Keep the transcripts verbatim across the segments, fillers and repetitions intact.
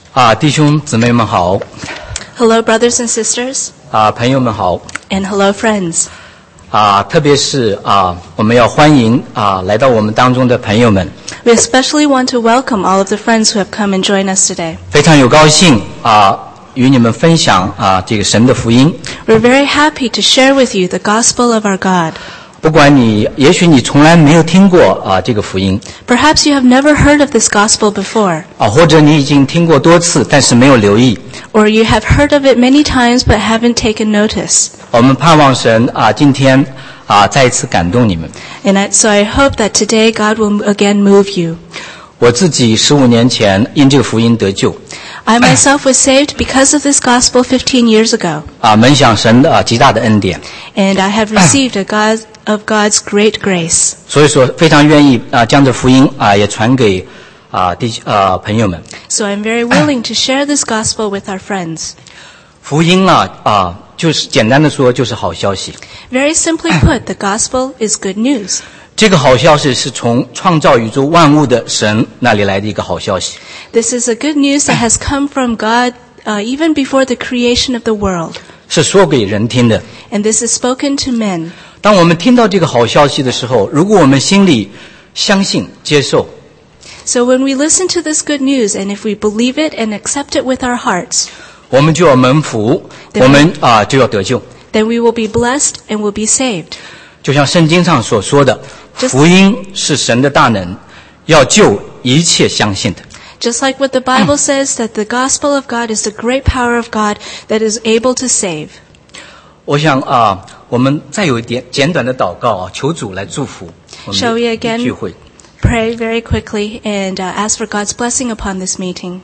啊，弟兄姊妹们好。 Hello, brothers and sisters. 啊，朋友们好。 And hello, friends. 啊，特别是啊，我们要欢迎啊来到我们当中的朋友们。 We especially want to welcome all of the friends who have come and joined us today. 非常有高兴啊，与你们分享啊这个神的福音。 We're very happy to share with you the gospel of our God. 不管你，也许你从来没有听过啊这个福音。 Perhaps you have never heard of this gospel before. 啊，或者你已经听过多次，但是没有留意。 Or you have heard of it many times but haven't taken notice. 我们盼望神啊，今天啊再一次感动你们。 And I, so I hope that today God will again move you. 我自己十五年前因这个福音得救。 I myself was saved because of this gospel fifteen years ago. 啊，门享神的啊极大的恩典。 And I have received a God of God's great grace. 所以说非常愿意啊将这福音啊也传给啊弟啊朋友们。 So I'm very willing to share this gospel with our friends. 福音啊啊就是简单的说就是好消息。 Very simply put, the gospel is good news. 这个好消息是从创造宇宙万物的神那里来的一个好消息。 This is a good news that has come from God uh, even before the creation of the world. 是说给人听的。 And this is spoken to men. 当我们听到这个好消息的时候，如果我们心里相信接受， So when we listen to this good news and if we believe it and accept it with our hearts, 我们就要蒙福，我们啊就要得救。 then we will be blessed and will be saved. 就像圣经上所说的，福音是神的大能，要救一切相信的。 Just like what the Bible says, that the gospel of God is the great power of God that is able to save. 我想啊，我们再有一点简短的祷告啊，求主来祝福我们 Shall we 的 again 聚会。 pray very quickly and uh, ask for God's blessing upon this meeting?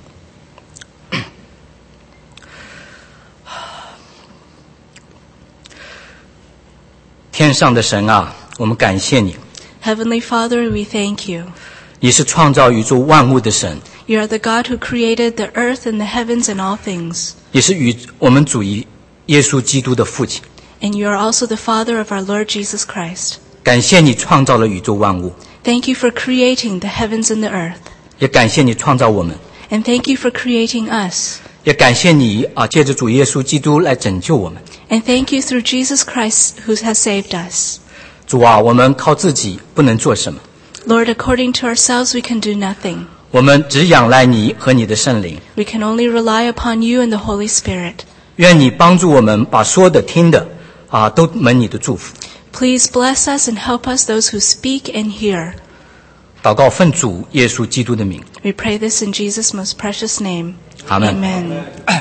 天上的神啊，我们感谢你， Heavenly Father, we thank you. 你是创造宇宙万物的神， You are the God who created the earth and the heavens and all things. 你是与我们主耶稣基督的父亲。 And you are also the Father of our Lord Jesus Christ. 感谢你创造了宇宙万物， Thank you for creating the heavens and the earth. 也感谢你创造我们， And thank you for creating us. 也感谢你啊，借着主耶稣基督来拯救我们。 And thank you through Jesus Christ who has saved us. 主啊，我们靠自己不能做什么， Lord, according to ourselves we can do nothing. 我们只仰赖你和你的圣灵。 We can only rely upon you and the Holy Spirit. 愿你帮助我们把说的听的啊都蒙你的祝福。 Please bless us and help us, those who speak and hear. 祷告奉主耶稣基督的名， We pray this in Jesus' most precious name. 阿们。 Amen.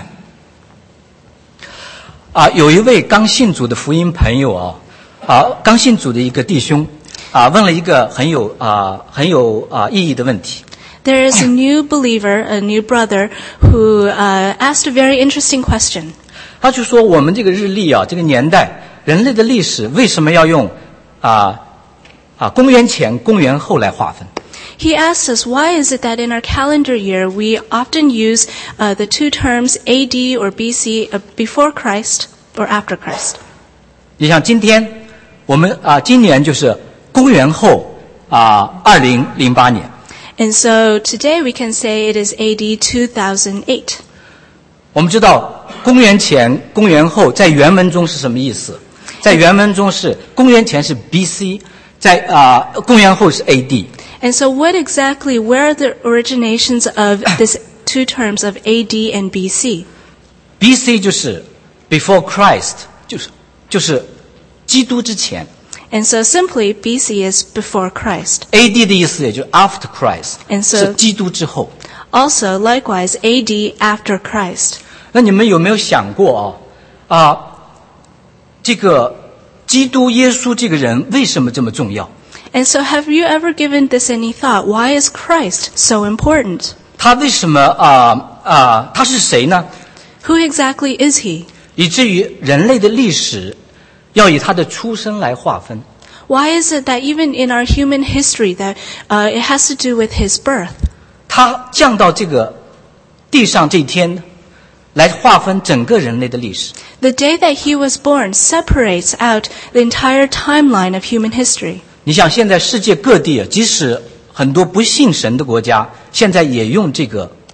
啊，有一位刚信主的福音朋友啊，啊，刚信主的一个弟兄啊，问了一个很有啊很有啊意义的问题。 There is a new believer, a new brother, who uh, asked a very interesting question. 他就说，我们这个日历啊，这个年代，人类的历史为什么要用啊啊公元前、公元后来划分？ He asks us, why is it that in our calendar year we often use uh, the two terms A D or B C, uh, before Christ or after Christ? 你像今天，我们啊今年就是公元后啊二零零八年。 And so today we can say it is A D two thousand eight. 我们知道公元前、公元后在原文中是什么意思？在原文中是公元前是 B C， 在啊、呃、公元后是 A D。 And so what exactly, where are the originations of this two terms of A D and B C? B C 就是 before Christ， 就是就是基督之前。 And so simply B C is before Christ. A D 的意思也就是 after Christ， And so 是基督之后。 Also, likewise, A D after Christ. 那你们有没有想过啊啊，这个基督耶稣这个人为什么这么重要？ And so have you ever given this any thought? Why is Christ so important? 他为什么啊啊他是谁呢？ Who exactly is he? 以至于人类的历史要以他的出生来划分。 Why is it that even in our human history that uh, it has to do with his birth? 他降到这个地上这一天，来划分整个人类的历史。 The day that he was born separates out the entire timeline of human history. 你想，现在世界各地，即使很多不信神的国家，现在也用这个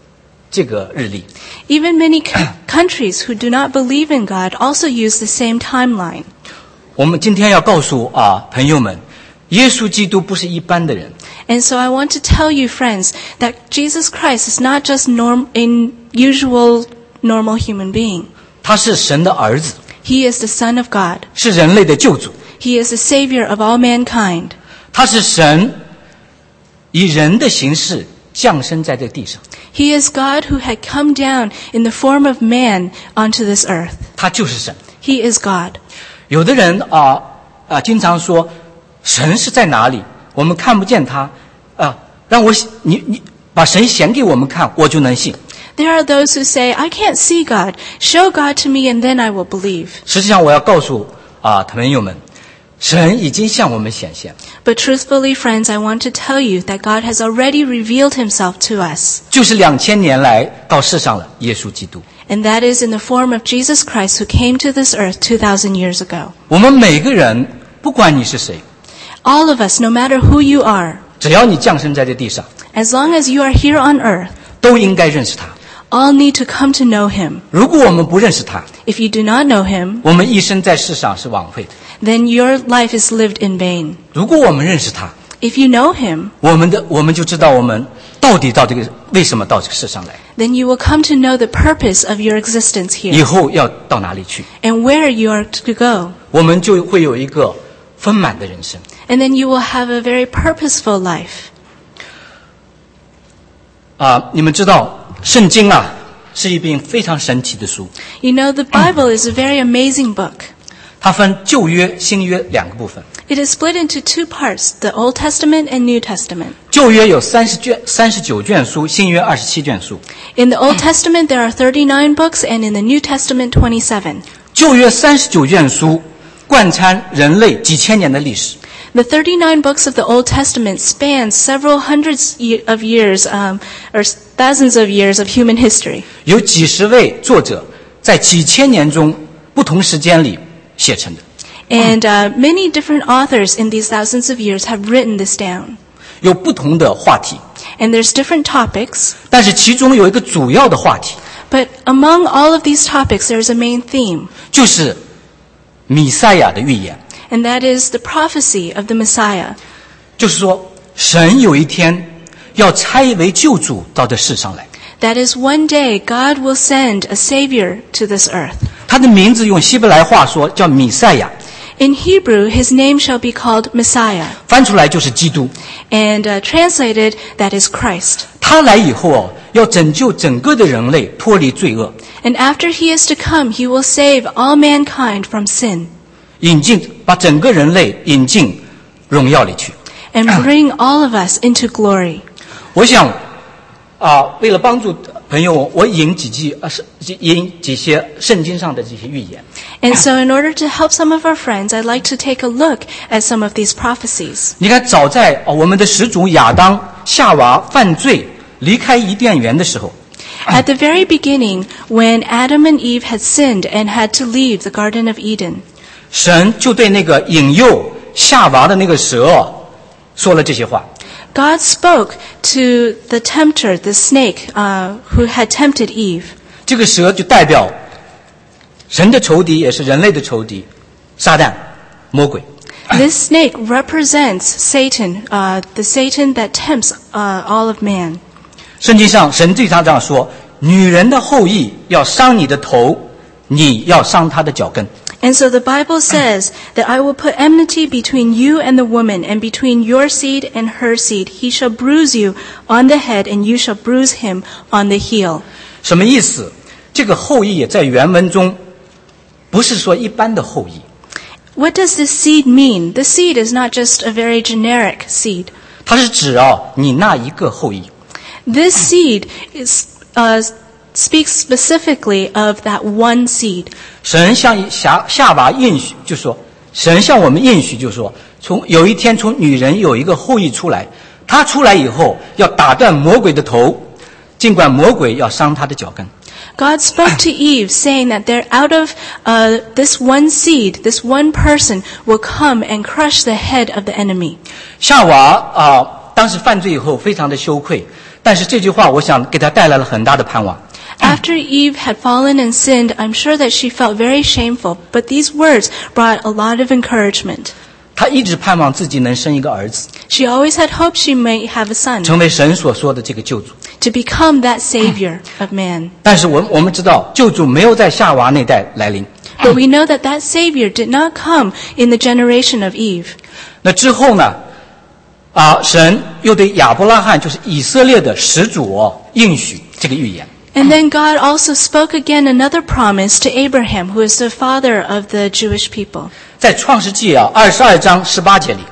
这个日历。 Even many c- countries who do not believe in God also use the same timeline. 我们今天要告诉啊朋友们，耶稣基督不是一般的人， And so I want to tell you, friends, that Jesus Christ is not just norm, in usual normal human being. 他是神的儿子， He is the Son of God. 是人类的救主， He is the Savior of all mankind. 他是神以人的形式降生在这地上， He is God who had come down in the form of man onto this earth. 他就是神。 He is God. 有的人啊啊经常说神是在哪里，我们看不见他啊，让我你你把神显给我们看，我就能信。 There are those who say, I can't see God. Show God to me and then I will believe. 实际上我要告诉啊朋友们，神已经向我们显现， But truthfully, friends, I want to tell you that God has already revealed himself to us. 就是两千年来到世上了耶稣基督。 And that is in the form of Jesus Christ who came to this earth two thousand years ago. 我们每个人，不管你是谁， All of us, no matter who you are, 只要你降生在这地上， as long as you are here on earth, 都应该认识他。 all need to come to know him. 如果我们不认识他， If you do not know him, 我们一生在世上是枉费的。 then your life is lived in vain. 如果我们认识他， If you know him, 我们的我们就知道我们到底到这个为什么到这个世上来， then you will come to know the purpose of your existence 以 here 后要到哪里去， and where you are to go. 我们就会有一个丰满的人生。 And then you will have a very purposeful life. 啊，你们知道圣经啊是一本非常神奇的书， You know, the Bible is a very amazing book. 它分旧约、新约两个部分。 It is split into two parts, the Old Testament and New Testament. 旧约有三十卷、三十九卷书，新约二十七卷书。 In the Old Testament, there are thirty-nine books, and in the New Testament, twenty-seven. 旧约三十九卷书贯穿人类几千年的历史， The thirty-nine books of the Old Testament span several hundreds ye- of years, um, or thousands of years of human history. 有几十位作者在几千年中不同时间里写成的， And uh, many different authors in these thousands of years have written this down. 有不同的话题， And there's different topics, 但是其中有一个主要的话题， but among all of these topics, there's a main theme, 就是弥赛亚的预言。 and that is the prophecy of the Messiah. 就是说，神有一天要差一位救主到这世上来， That is one day God will send a Savior to this earth. 他的名字用希伯来话说叫弥赛亚， In Hebrew, his name shall be called Messiah, 翻出来就是基督。 and uh, translated, that is Christ. 他来以后哦，要拯救整个的人类脱离罪恶， And after he is to come, he will save all mankind from sin 引进把整个人类引进荣耀里去。 and bring all of us into glory. 我想啊，为了帮助朋友，我引几句啊，是引几些圣经上的这些预言。 And so in order to help some of our friends, I'd like to take a look at some of these prophecies. 你看，早在啊我们的始祖亚当、夏娃犯罪离开伊甸园的时候， At the very beginning, when Adam and Eve had sinned and had to leave the Garden of Eden, 神就对那个引诱夏娃的那个蛇说了这些话。 God spoke to the tempter, the snake, uh, who had tempted Eve. 这个蛇就代表神的仇敌，也是人类的仇敌，撒旦、魔鬼。 This snake represents Satan, uh, the Satan that tempts uh, all of man. 圣经上神对他这样说：女人的后裔要伤你的头，你要伤她的脚跟。 And so the Bible says that I will put enmity between you and the woman, and between your seed and her seed. He shall bruise you on the head, and you shall bruise him on the heel. 什么意思？这个后裔在原文中不是说一般的后裔， What does this seed mean? The seed is not just a very generic seed. 它是指啊你那一个后裔。 This seed is, uh, speaks specifically of that one seed. 神向夏夏娃应许，就说神向我们应许，就说从有一天从女人有一个后裔出来，他出来以后要打断魔鬼的头，尽管魔鬼要伤他的脚跟。 God spoke to Eve, saying that there, out of uh, this one seed, this one person will come and crush the head of the enemy. 夏娃啊、当时犯罪以后非常的羞愧， 但是这句话我想给他带来了很大的盼望。 After Eve had fallen and sinned, I'm sure that she felt very shameful, but these words brought a lot of encouragement. 他一直盼望自己能生一个儿子， She always had hoped she might have a son, 成为神所说的这个救主。 to become that savior of man. 但是我我们知道，救主没有在夏娃那代来临。 But we know that that savior did not come in the generation of Eve. 那之后呢，啊，神又对亚伯拉罕，就是以色列的始祖哦，应许这个预言。 And then God also spoke again another promise to Abraham, who is the father of the Jewish people. 在创世纪啊二十二章十八节里，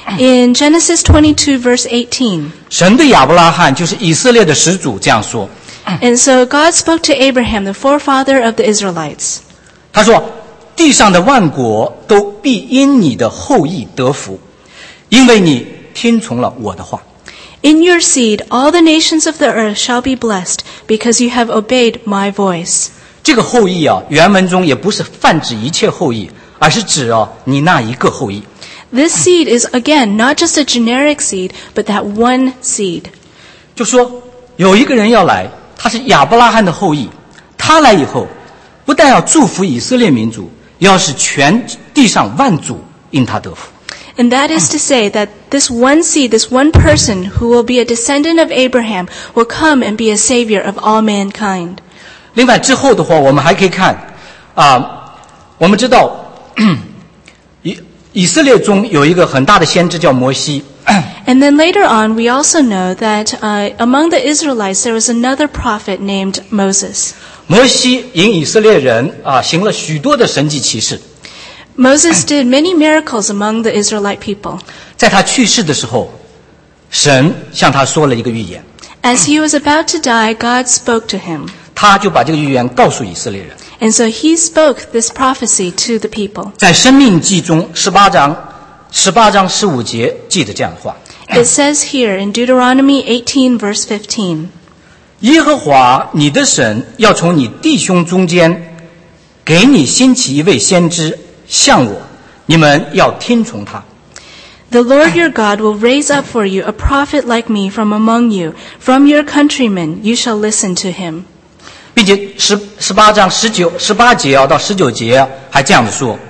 In Genesis twenty-two, verse eighteen, 神对亚伯拉罕，就是以色列的始祖这样说， and so God spoke to Abraham, the forefather of the Israelites. 他说：“地上的万国都必因你的后裔得福，因为你听从了我的话。” In your seed, all the nations of the earth shall be blessed, because you have obeyed my voice. 这个后裔啊，原文中也不是泛指一切后裔，而是指啊你那一个后裔。 This seed is, again, not just a generic seed, but that one seed. 就说有一个人要来，他是亚伯拉罕的后裔，他来以后，不但要祝福以色列民族，要使全地上万族因他得福。 And that is to say that this one seed, this one person who will be a descendant of Abraham, will come and be a savior of all mankind. 另外之后的话，我们还可以看啊，我们知道以以色列中有一个很大的先知叫摩西。 And then later on, we also know that uh, among the Israelites, there was another prophet named Moses. 摩西引以色列人啊行了许多的神迹奇事。 Moses did many miracles among the Israelite people. 在他去世的时候，神向他说了一个预言， As he was about to die, God spoke to him. 他就把这个预言告诉以色列人。 And so he spoke this prophecy to the people. 在申命记中十八章十八章十五节记得这样的话， It says here in Deuteronomy eighteen, verse fifteen, 耶和华你的神要从你弟兄中间给你兴起一位先知，像我，你们要听从他。 The Lord your God will raise up for you a prophet like me from among you. From your countrymen you shall listen to him. 并且十十八章十九十八节啊到十九节还这样子说，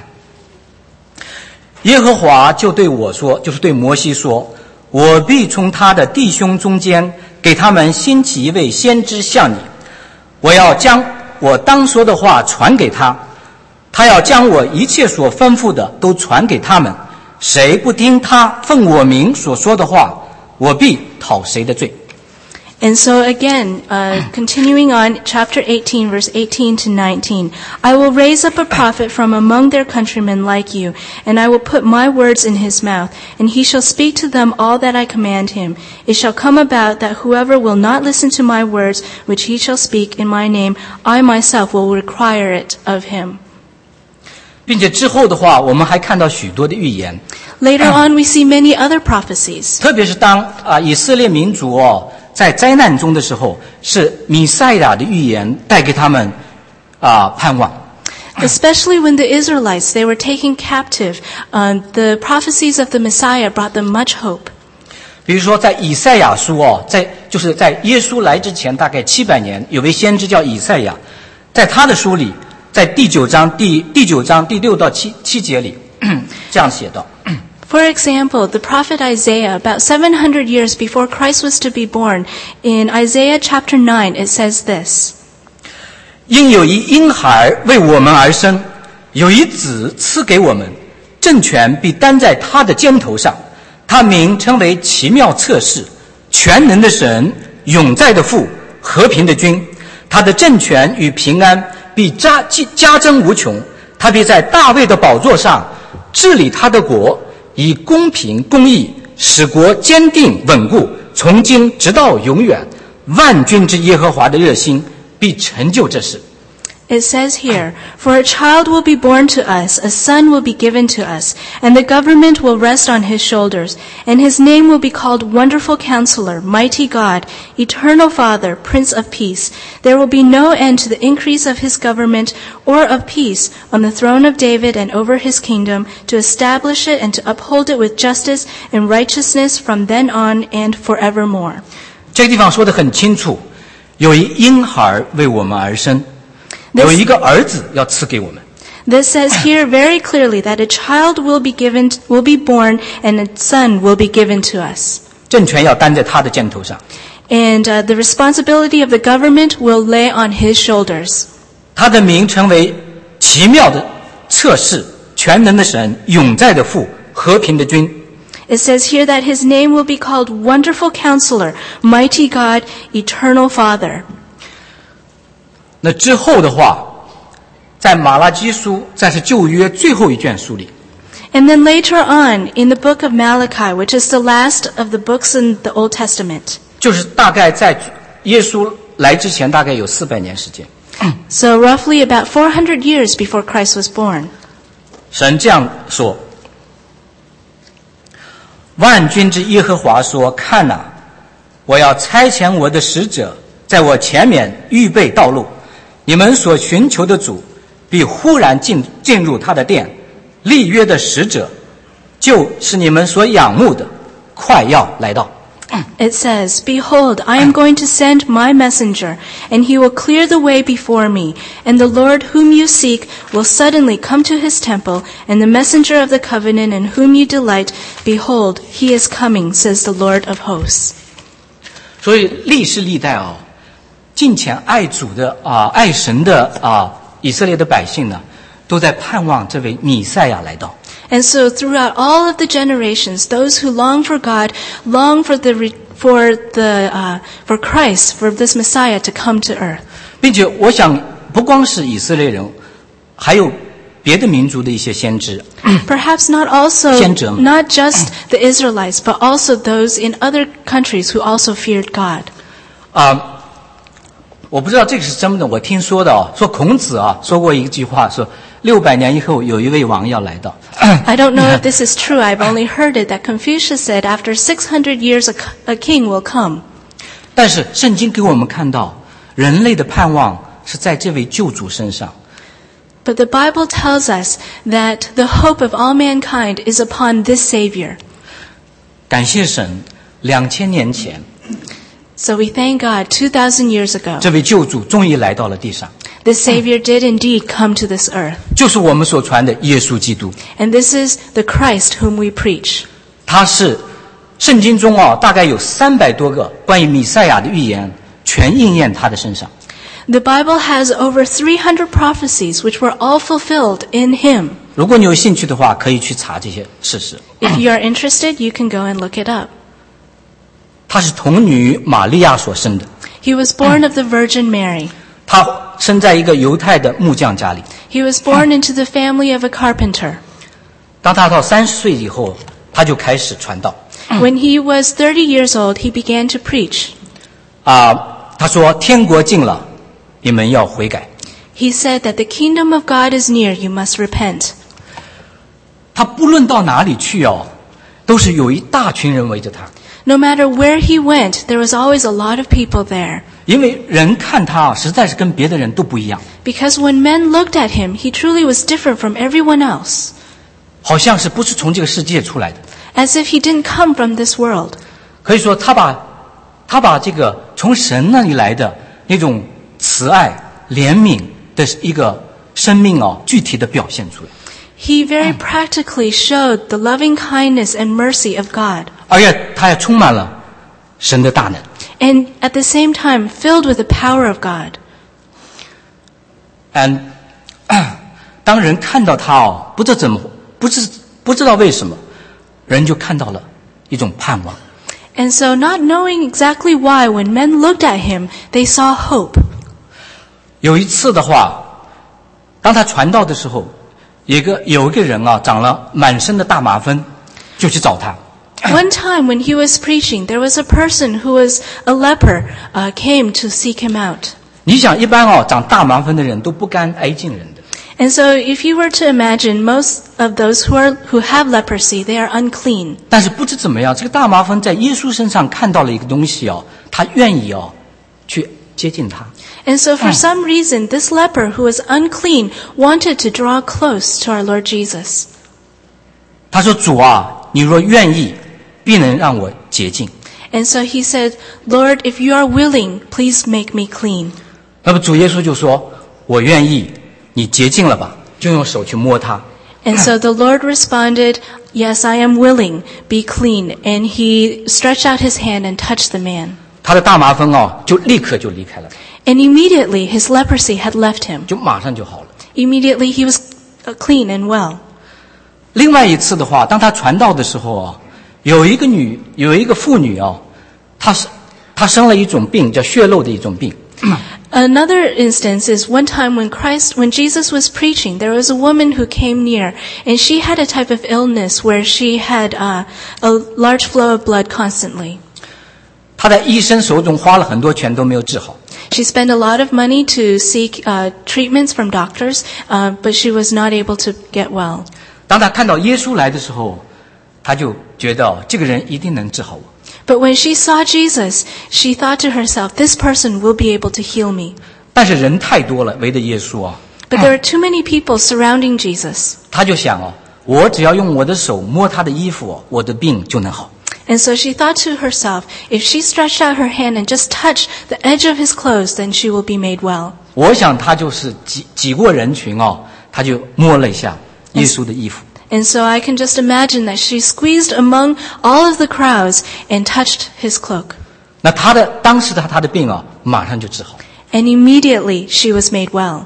耶和华就对我说，就是对摩西说，我必从他的弟兄中间给他们兴起一位先知像你，我要将我当说的话传给他，他要将我一切所吩咐的都传给他们，谁不听他奉我名所说的话，我必讨谁的罪。 And so again, uh, continuing on, chapter eighteen, verse eighteen to nineteen, I will raise up a prophet from among their countrymen like you, and I will put my words in his mouth, and he shall speak to them all that I command him. It shall come about that whoever will not listen to my words, which he shall speak in my name, I myself will require it of him. 并且之后的话，我们还看到许多的预言， Later on, we see many other prophecies. 特别是当啊以色列民族哦在灾难中的时候，是弥赛亚的预言带给他们啊盼望。 Especially when the Israelites, they were taken captive, uh, the prophecies of the Messiah brought them much hope. 比如说在以赛亚书哦，在就是在耶稣来之前大概七百年，有位先知叫以赛亚，在他的书里，在第九章第第九章第六到七七节里这样写道。 For example, the prophet Isaiah, about seven hundred years before Christ was to be born, in Isaiah chapter nine, it says this, 因有一婴孩为我们而生，有一子赐给我们，政权必担在他的肩头上，他名称为奇妙策士，全能的神，永在的父，和平的君。他的政权与平安必加加增无穷，他必在大卫的宝座上治理他的国，以公平公义使国坚定稳固，从今直到永远。万军之耶和华的热心必成就这事。 it says here, For a child will be born to us, a son will be given to us, and the government will rest on his shoulders, and his name will be called Wonderful Counselor, Mighty God, Eternal Father, Prince of Peace. There will be no end to the increase of his government or of peace on the throne of David and over his kingdom, to establish it and to uphold it with justice and righteousness from then on and forevermore. 这个地方说得很清楚，有一婴孩为我们而生，有一个儿子要赐给我们。 This says here very clearly that a child will be given, will be born, and a son will be given to us. 政权要担在他的肩头上。 And uh, the responsibility of the government will lay on his shoulders. 他的名成为奇妙的测试，全能的神，永在的父，和平的君。 It says here that his name will be called Wonderful Counselor, Mighty God, Eternal Father. 那之后的话，在马拉基书，在是旧约最后一卷书里， And then later on, in the book of Malachi, which is the last of the books in the Old Testament. 就是大概在耶稣来之前，大概有四百年时间。 So roughly about four hundred years before Christ was born. 神这样说：万军之耶和华说，看哪，我要差遣我的使者在我前面预备道路，你们所寻求的主必忽然进进入他的殿，立约的使者就是你们所仰慕的，快要来到。 It says, Behold, I am going to send my messenger, and he will clear the way before me. And the Lord whom you seek will suddenly come to his temple, and the messenger of the covenant in whom you delight, behold, he is coming, says the Lord of hosts. 所以历世历代啊，敬虔爱主的啊，爱神的啊，以色列的百姓呢，都在盼望这位弥赛亚来到。 And so throughout all of the generations, those who long for God long for the for the uh, for Christ, for this Messiah to come to earth. 并且我想，不光是以色列人，还有别的民族的一些先知。 Perhaps not also 先知 not just the Israelites, but also those in other countries who also feared God. 啊，我不知道这个是真的，我听说的啊，说孔子啊说过一句话，说六百年以后有一位王要来到。 I don't know if this is true. I've only heard it that Confucius said after six hundred years a, a king will come. 但是圣经给我们看到，人类的盼望是在这位救主身上。 But the Bible tells us that the hope of all mankind is upon this Savior. 感谢神，两千年前， So we thank God two thousand years ago. 这位救主终于来到了地上， This Savior did indeed come to this earth. 就是我们所传的耶稣基督。 And this is the Christ whom we preach. 他是圣经中啊，大概有三百多个关于弥赛亚的预言，全应验他的身上。 The Bible has over three hundred prophecies which were all fulfilled in him. 如果你有兴趣的话，可以去查这些事实。 If you are interested, you can go and look it up. 他是童女玛利亚所生的， He was born of the Virgin Mary. 他生在一个犹太的木匠家里。 He was born into the family of a carpenter. 当他到三十岁以后，他就开始传道。 When he was thirty years old, he began to preach. 啊，他说：“天国近了，你们要悔改。” He said that the kingdom of God is near, you must repent. 他不论到哪里去哦，都是有一大群人围着他， No matter where he went, there was always a lot of people there. 因为人看他啊，实在是跟别的人都不一样， Because when men looked at him, he truly was different from everyone else. 好像是不是从这个世界出来的。 As if he didn't come from this world. 可以说，他把他把这个从神那里来的那种慈爱、怜悯的一个生命哦，具体的表现出来。 He very practically showed the loving kindness and mercy of God. 而且他也充满了神的大能。 And at the same time, filled with the power of God. And 当人看到他哦，不知道怎么，不知不知道为什么，人就看到了一种盼望。 And so not knowing exactly why, when men looked at him, they saw hope. 有一次的话，当他传道的时候，有一个有一个人啊，长了满身的大麻风，就去找他。 One time when he was preaching, there was a person who was a leper, uh, came to seek him out. 你想，一般哦，长大麻风的人都不敢挨近人的。 And so if you were to imagine, most of those who are who have leprosy, they are unclean. 但是不知怎么样，这个大麻风在耶稣身上看到了一个东西哦，他愿意哦，去接近他。 And so for some reason, this leper who was unclean wanted to draw close to our Lord Jesus. 他说：“主啊，你若愿意，必能让我洁净。” And so he said, Lord, if you are willing, please make me clean. 那么主耶稣就说，我愿意，你洁净了吧，就用手去摸他。 And so the Lord responded, yes, I am willing, be clean. And he stretched out his hand and touched the man. 他的大麻风哦，就立刻就离开了， And immediately his leprosy had left him. 就马上就好了。 Immediately he was clean and well. 另外一次的话，当他传道的时候啊，有一个女，有一个妇女啊，她是她生了一种病，叫血漏的一种病。 Another instance is one time when Christ, when Jesus was preaching, there was a woman who came near, and she had a type of illness where she had uh, a large flow of blood constantly. 她在医生手中花了很多钱都没有治好。 She spent a lot of money to seek uh, treatments from doctors, uh, but she was not able to get well. 当她看到耶稣来的时候，她就觉得哦，这个人一定能治好我。 But when she saw Jesus, she thought to herself, this person will be able to heal me. 但是人太多了，围着耶稣啊， But there are too many people surrounding Jesus. 她就想哦，我只要用我的手摸他的衣服哦，我的病就能好。 And so she thought to herself, if she stretched out her hand and just touched the edge of his clothes, then she will be made well. 我想她就是挤挤过人群哦，她就摸了一下耶稣的衣服。 And so I can just imagine that she squeezed among all of the crowds and touched his cloak. 那她的当时的她的病啊，马上就治好。 And immediately she was made well.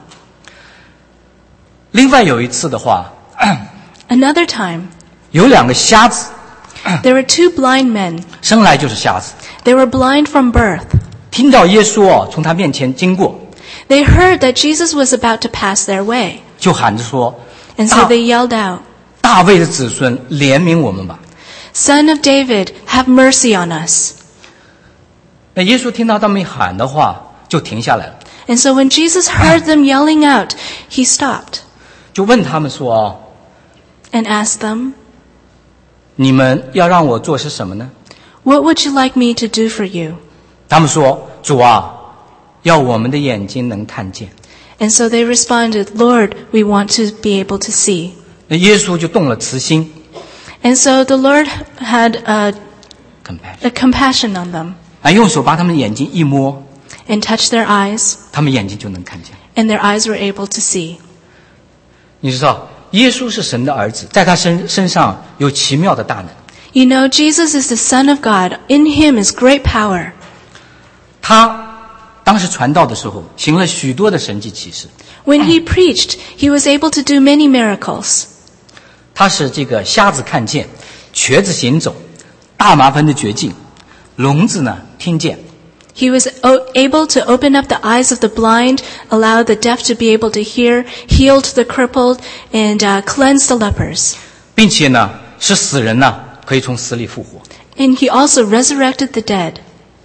另外有一次的话， Another time, 有两个瞎子， there were two blind men. 生来就是瞎子， They were blind from birth. 听到耶稣哦从他面前经过， They heard that Jesus was about to pass their way. 就喊着说： And so they yelled out, 大卫的子孙，怜悯我们吧。 Son of David, have mercy on us. 那耶稣听到他们喊的话，就停下来了， And so when Jesus heard them yelling out, he stopped 就问他们说：哦， and asked them, 你们要让我做些什么呢？ What would you like me to do for you? 他们说：主啊，要我们的眼睛能看见。 And so they responded, Lord, we want to be able to see. 那耶稣就动了慈心 And so the Lord had a, ，compassion， a compassion on them 啊，用手把他们的眼睛一摸， and touched their eyes, 他们眼睛就能看见。 and their eyes were able to see. 你知道，耶稣是神的儿子，在他身身上有奇妙的大能。 You know, Jesus is the Son of God. In him is great power. 他当时传道的时候，行了许多的神迹奇事。 When he preached, he was able to do many miracles. 他使这个瞎子看见，瘸子行走，大麻风的绝境，聋子呢听见。 He was o- able to open up the eyes of the blind, allow the deaf to be able to hear, healed the crippled, and uh, cleansed the lepers. 并且呢，使死人呢可以从死里复活。 And he also resurrected the dead.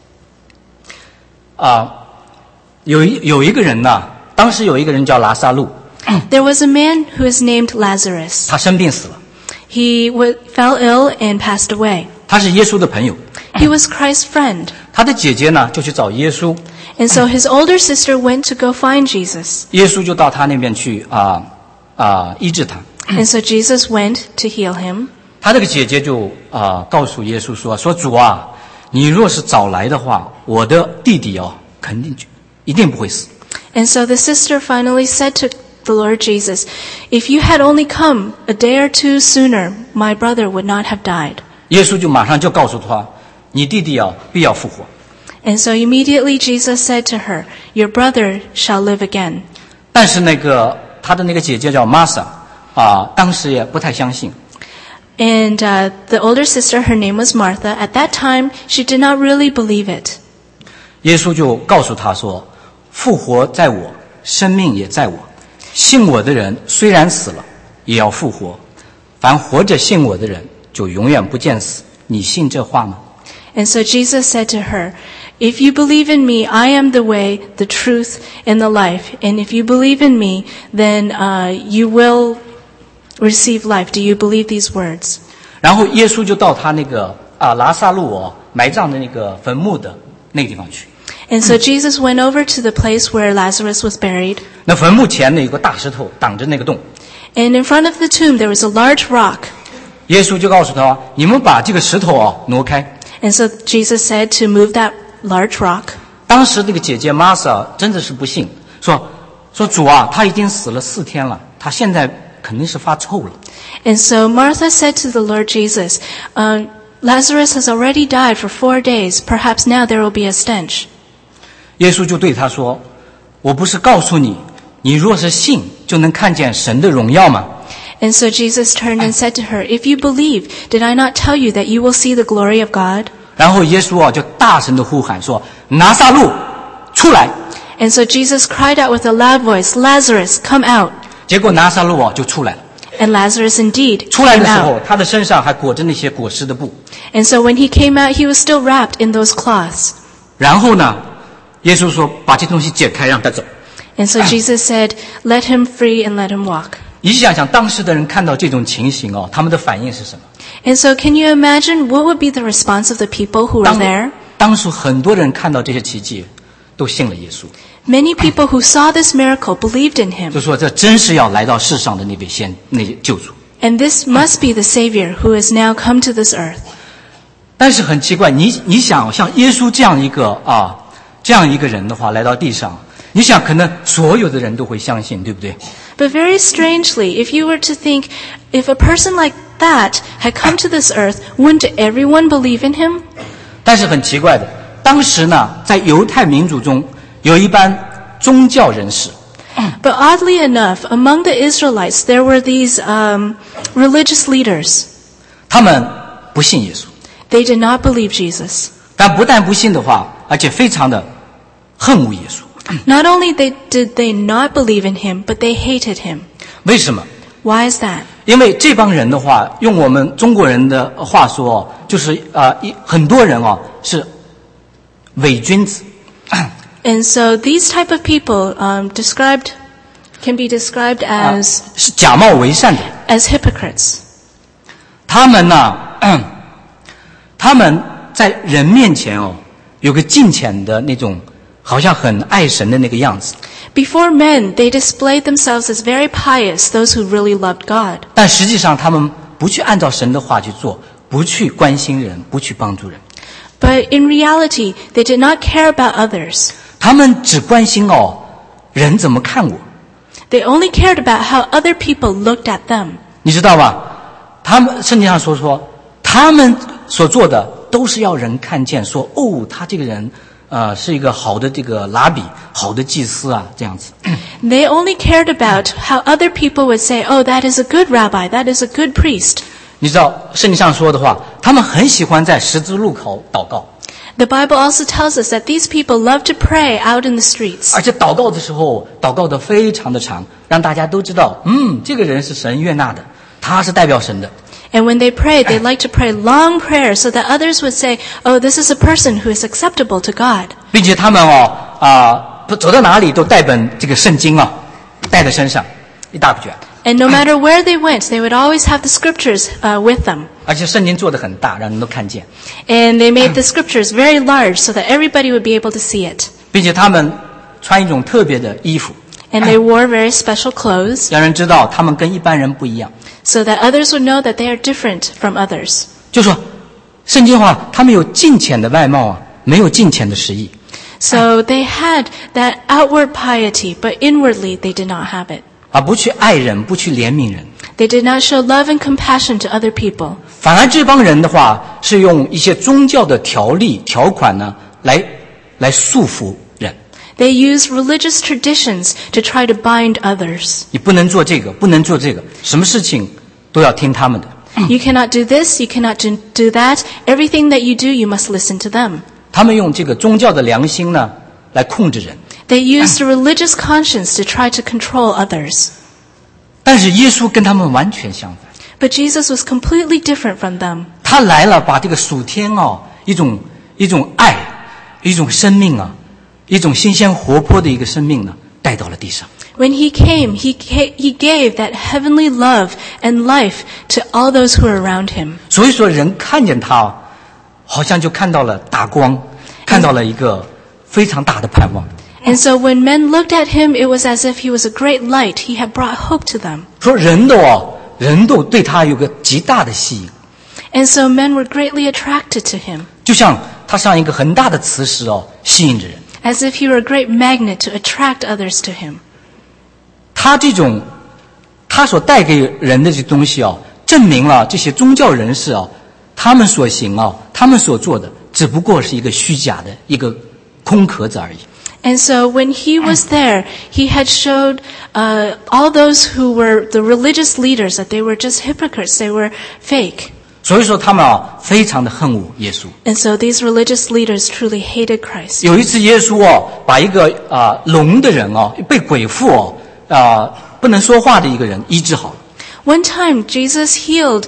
啊，有一有一个人呢，当时有一个人叫拉撒路， There was a man who is named Lazarus. 他生病死了， He w- fell ill and passed away. 他是耶稣的朋友， He was Christ's friend. 他的姐姐呢就去找耶稣， And so his older sister went to go find Jesus. 耶稣就到他那边去啊啊医治他。 And so Jesus went to heal him. 他这个姐姐就啊告诉耶稣说：说主啊，你若是早来的话，我的弟弟哦肯定就一定不会死。 And so the sister finally said to the Lord Jesus, if you had only come a day or two sooner, my brother would not have died. 耶稣就马上就告诉他：你弟弟啊必要复活。 And so immediately Jesus said to her, your brother shall live again. 但是那个他的那个姐姐叫玛莎啊，当时也不太相信。 And uh, the older sister, her name was Martha. At that time, she did not really believe it. 耶稣就告诉他说：复活在我，生命也在我。信我的人虽然死了，也要复活。凡活着信我的人，就永远不见死。你信这话吗？ And so Jesus said to her, if you believe in me, I am the way, the truth, and the life. And if you believe in me, then uh, you will receive life. Do you believe these words? 然后耶稣就到他那个啊拉萨路哦埋葬的那个坟墓的那个地方去。 And so Jesus went over to the place where Lazarus was buried. 那坟墓前呢有个大石头挡着那个洞， And in front of the tomb, there was a large rock. 耶稣就告诉他：你们把这个石头啊挪开。 And so Jesus said to move that large rock. 当时这个姐姐玛莎真的是不信，说说主啊，他已经死了四天了，他现在肯定是发臭了。 And so Martha said to the Lord Jesus, uh, Lazarus has already died for four days. Perhaps now there will be a stench. 耶稣就对他说，我不是告诉你，你若是信，就能看见神的荣耀吗？ And so Jesus turned and said to her, If you believe, did I not tell you that you will see the glory of God? 然后耶稣啊就大声的呼喊说，拿撒路出来。 And so Jesus cried out with a loud voice, Lazarus, come out. 结果拿撒路啊就出来了。 And Lazarus indeed 出来 came 的时 out. 候，他的身上还裹着那些裹尸的布。 And so when he came out, he was still wrapped in those cloths. 然后呢，耶稣说把这东西解开，让他走。 And so Jesus said, Let him free and let him walk. 你想想，当时的人看到这种情形哦，他们的反应是什么？ And so can you imagine what would be the response of the people who were 当 there? 当时很多人看到这些奇迹，都信了耶稣， Many people who saw this miracle believed in him. 就说这真是要来到世上的那位先那救主。 And this must be the Savior who has now come to this earth. 但是很奇怪，你你想像耶稣这样一个啊这样一个人的话来到地上，你想可能所有的人都会相信，对不对？ But very strangely, if you were to think, if a person like that had come to this earth, wouldn't everyone believe in him? 但是很奇怪的，当时呢，在犹太民族中有一班宗教人士， But oddly enough, among the Israelites, there were these um, religious leaders. 他们不信耶稣， They did not believe Jesus. 但不但不信的话，而且非常的恨恶耶稣。 Not only they, did they not believe in him, but they hated him. 为什么？ Why is that? 因为这帮人的话，用我们中国人的话说，就是啊、呃，一很多人啊是伪君子。 And so these type of people um, described can be described 啊 as 是假冒为善的。 as hypocrites. 他们呢，他们在人面前哦，有个敬虔的那种，好像很爱神的那个样子。 Before men, they displayed themselves as very pious, those who really loved God. 但实际上，他们不去按照神的话去做，不去关心人，不去帮助人。 But in reality, they did not care about others. 他们只关心哦，人怎么看我。 They only cared about how other people looked at them. 你知道吧？他们圣经上说说，他们所做的都是要人看见，说哦，他这个人，呃，是一个好的这个拉比，好的祭司啊，这样子。 They only cared about how other people would say, oh, that is a good rabbi, that is a good priest. 你知道圣经上说的话，他们很喜欢在十字路口祷告， The Bible also tells us that these people love to pray out in the streets. 而且祷告的时候，祷告的非常的长，让大家都知道，嗯，这个人是神悦纳的，他是代表神的。 And when they prayed, they liked to pray long prayers so that others would say, oh, this is a person who is acceptable to God. 并且他们哦啊、不走到哪里都带本这个圣经啊，带在身上，一大卷。 And no matter where they went, they would always have the scriptures uh, with them. 而且圣经做得很大，让人都看见， And they made the scriptures very large so that everybody would be able to see it. 并且他们穿一种特别的衣服， And they wore very special clothes 让人知道他们跟一般人不一样。 so that others would know that they are different from others. 就说圣经话，他们有敬虔的外貌啊，没有敬虔的实意。 So they had that outward piety, but inwardly they did not have it. 啊，不去爱人，不去怜悯人， They did not show love and compassion to other people. 反而这帮人的话是用一些宗教的条例条款呢，来来束缚人。 They used religious traditions to try to bind others. 你不能做这个，不能做这个，什么事情都要听他们的。 You cannot do this, you cannot do do that. Everything that you do, you must listen to them. 他们用这个宗教的良心呢来控制人。 They used a religious conscience to try to control others. 但是耶稣跟他们完全相反， But Jesus was completely different from them. 他来了，把这个属天啊一种一种爱，一种生命啊，一种新鲜活泼的一个生命呢带到了地上。 When he came, he, ca- he gave that heavenly love and life to all those who were around him. 所以说人看见他，好像就看到了大光，看到了一个非常大的盼望。 And so when men looked at him, it was as if he was a great light. He had brought hope to them. 说人都哦，人都对他有个极大的吸引， And so men were greatly attracted to him. 就像他像一个很大的磁石哦，吸引着人。 As if he were a great magnet to attract others to him. 他这种他所带给人的这东西哦，证明了这些宗教人士哦，他们所行哦，他们所做的只不过是一个虚假的一个空壳子而已。 And so when he was there, he had showed uh, all those who were the religious leaders that they were just hypocrites, they were fake. 所以说他们啊，非常的恨恶耶稣。 And so these religious leaders truly hated Christ. 有一次耶稣哦，把一个啊、呃、聋的人哦，被鬼附哦啊、呃、不能说话的一个人医治好了。 One time, Jesus healed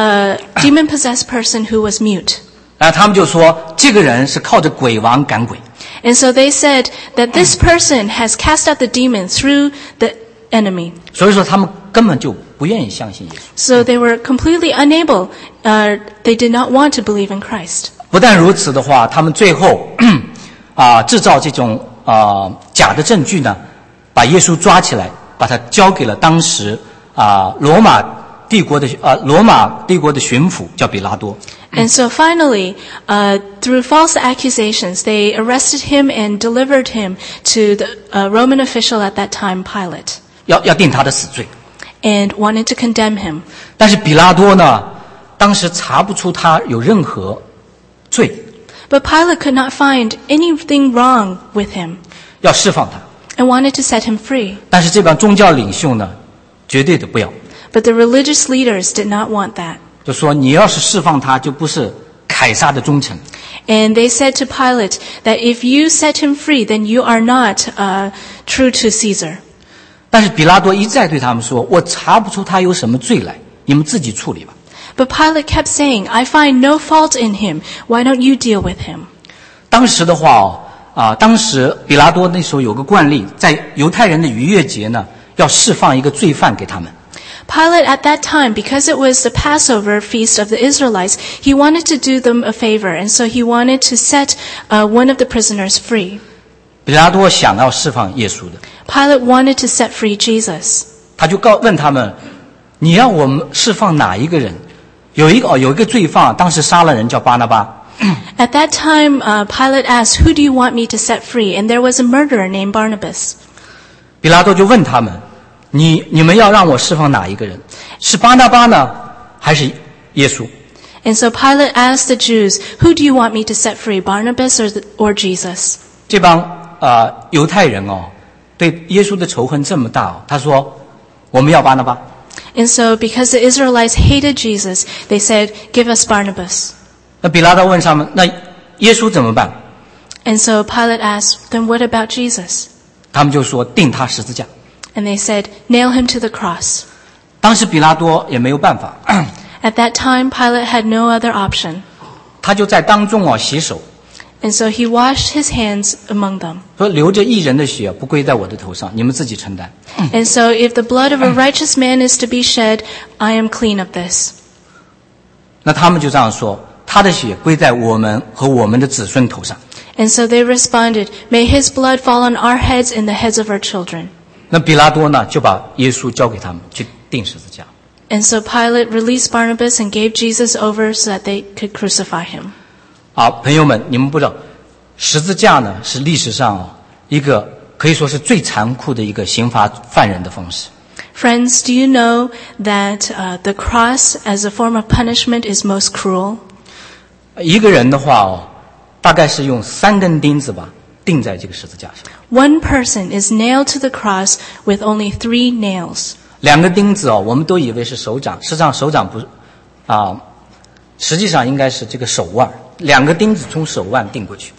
a demon-possessed person who was mute. 然后他们就说，这个人是靠着鬼王赶鬼。 And so they said that this person has cast out the demon through the enemy. 所以说他们根本就不愿意相信耶稣。 So they were completely unable, uh, they did not want to believe in Christ. 不但如此的话，他们最后啊、呃、制造这种啊、呃、假的证据呢，把耶稣抓起来，把他交给了当时啊、呃、罗马帝国的啊、呃、罗马帝国的巡抚叫比拉多。 And so finally, uh, through false accusations, they arrested him and delivered him to the uh, Roman official at that time, Pilate, 要要定他的死罪。 and wanted to condemn him. 但是比拉多呢，当时查不出他有任何罪， But Pilate could not find anything wrong with him 要释放他。 and wanted to set him free. 但是这帮宗教领袖呢，绝对的不要， But the religious leaders did not want that. 就说你要是释放他，就不是凯撒的忠臣。 And they said to Pilate that if you set him free, then you are not uh, true to Caesar. 但是比拉多一再对他们说，我查不出他有什么罪来，你们自己处理吧。 But Pilate kept saying, I find no fault in him. Why don't you deal with him? 当时的话哦，啊，当时比拉多那时候有个惯例，在犹太人的逾越节呢，要释放一个罪犯给他们。 Pilate at that time, because it was the Passover feast of the Israelites, he wanted to do them a favor, and so he wanted to set uh, one of the prisoners free. 比拉多想要释放耶稣的， Pilate wanted to set free Jesus. 他就告问他们，你要我们释放哪一个人？有一个哦，有一个罪犯，当时杀了人，叫巴拿巴。 At that time, uh, Pilate asked, who do you want me to set free? And there was a murderer named Barnabas. 比拉多就问他们，你你们要让我释放哪一个人？是巴拿巴呢，还是耶稣？ And so Pilate asked the Jews, who do you want me to set free, Barnabas or, the, or Jesus? 这帮啊、呃、犹太人哦，对耶稣的仇恨这么大哦，他说我们要巴拿巴。 And so because the Israelites hated Jesus, they said, give us Barnabas. 那比拉多问他们，那耶稣怎么办？ And so Pilate asked, then what about Jesus? 他们就说钉他十字架。 And they said, nail him to the cross. 当时比拉多也没有办法， At that time, Pilate had no other option. 他就在当中哦洗手， And so he washed his hands among them. 说流着义人的血不归在我的头上，你们自己承担。 And so if the blood of a righteous man is to be shed, I am clean of this. 那他们就这样说，他的血归在我们和我们的子孙头上。 And so they responded, may his blood fall on our heads and the heads of our children. 那比拉多呢，就把耶稣交给他们去钉十字架。 And so Pilate released Barnabas and gave Jesus over so that they could crucify him. 好，朋友们，你们不知道，十字架呢是历史上啊一个可以说是最残酷的一个刑罚犯人的方式。 Friends, do you know that uh, the cross as a form of punishment is most cruel? 一个人的话哦，大概是用三根钉子吧钉在这个十字架上。 One person is nailed to the cross with only three nails. 两个钉子哦，我们都以为是手掌，实际上手掌不是啊，实际上应该是这个手腕。两个钉子从手腕钉过去。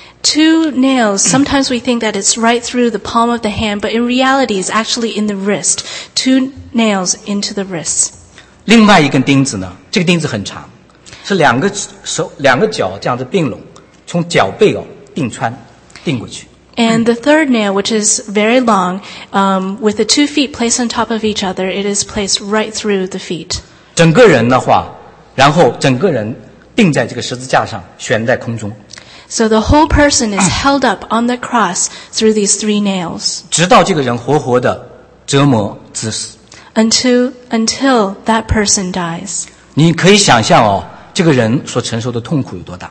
Two nails, sometimes we think that it's right through the palm of the hand, but in reality it's actually in the wrist. Two nails into the wrists. 另外一根钉子呢，这个钉子很长，是两个手两个脚这样子并拢，从脚背哦钉穿，钉过去。 And the third nail, which is very long, um, with the two feet placed on top of each other, it is placed right through the feet. 整个人的话，然后整个人钉在这个十字架上，悬在空中， So the whole person is held up on the cross through these three nails 直到这个人活活的折磨致死。 until, until that person dies. 你可以想象哦，这个人所承受的痛苦有多大。 Can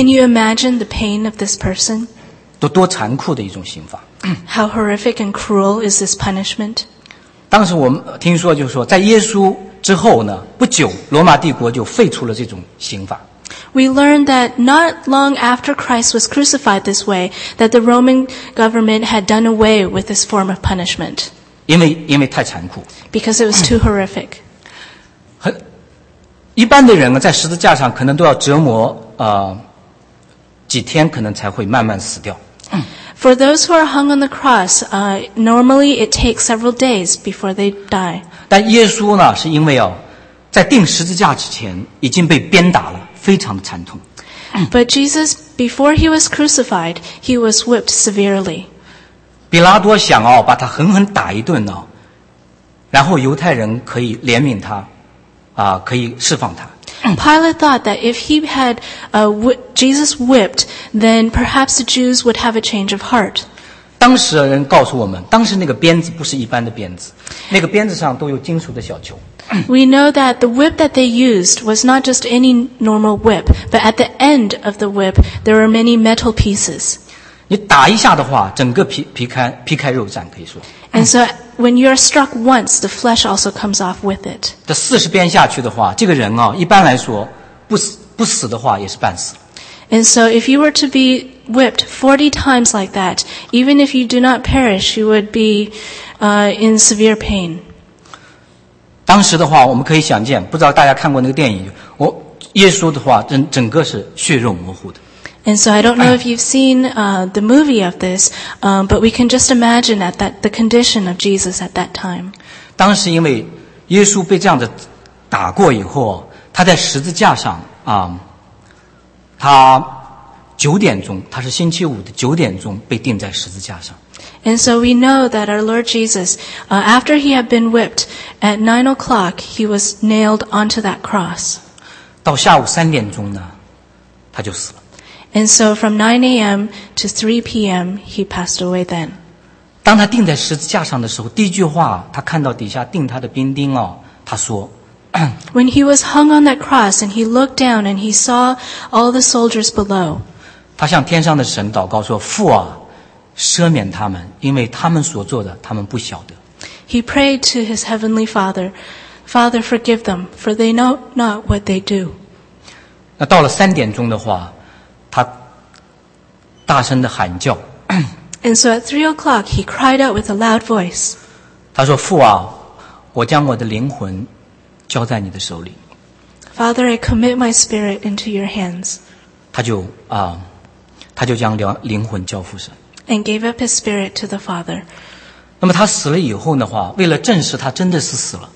Can you imagine the pain of this person? 多多残酷的一种刑罚。 How horrific and cruel is this punishment? 当时我们听说，就是说，在耶稣之后呢，不久，罗马帝国就废除了这种刑罚。 We learn that not long after Christ was crucified this way, that the Roman government had done away with this form of punishment. 因为因为太残酷。 Because it was too horrific. 很一般的人呢，在十字架上可能都要折磨呃几天，可能才会慢慢死掉。 For those who are hung on the cross, uh, normally it takes several days before they die. 但耶稣呢，是因为哦，在钉十字架之前已经被鞭打了，非常的惨痛。 But Jesus, before he was crucified, he was whipped severely. 比拉多想哦，把他狠狠打一顿哦，然后犹太人可以怜悯他，啊、可以释放他。 Pilate thought that if he had uh, wh- Jesus whipped, then perhaps the Jews would have a change of heart. 当时的人告诉我们，当时那个鞭子不是一般的鞭子，那个鞭子上都有金属的小球。 We know that the whip that they used was not just any normal whip, but at the end of the whip, there were many metal pieces. 你打一下的话，整个皮皮开皮开肉绽，可以说。 And so when you're struck once, the flesh also comes off with it. 这四十鞭下去的话，这个人啊，一般来说不死不死的话也是半死。 And so if you were to be whipped forty times like that, even if you do not perish, you would be uh, in severe pain. 当时的话，我们可以想见，不知道大家看过那个电影，我耶稣的话，整整个是血肉模糊的。 And so I don't know if you've seen uh, the movie of this, um, but we can just imagine at that the condition of Jesus at that time. 当时因为耶稣被这样的打过以后，他在十字架上啊，他九点钟，他是星期五的九点钟被钉在十字架上。 And so we know that our Lord Jesus, uh, after he had been whipped, at nine o'clock, he was nailed onto that cross. 到下午三点钟呢，他就死了。 And so from nine a.m. to three p.m., he passed away then. 当他钉在十字架上的时候，第一句话，他看到底下钉他的兵丁哦，他说 When he was hung on that cross and he looked down and he saw all the soldiers below, 他向天上的神祷告说：“父啊，赦免他们，因为他们所做的，他们不晓得。” he prayed to his heavenly Father, Father, forgive them, for they know not what they do. 那到了三点钟的话，他大声的喊叫， And so at three o'clock, he cried out with a loud voice, 他说：“父啊，我将我的灵魂交在你的手里。” Father, I commit my spirit into your hands. 他就啊、他就将灵灵魂交付神。 And gave up his spirit to the Father. 那么他死了以后的话，为了证实他真的是死了，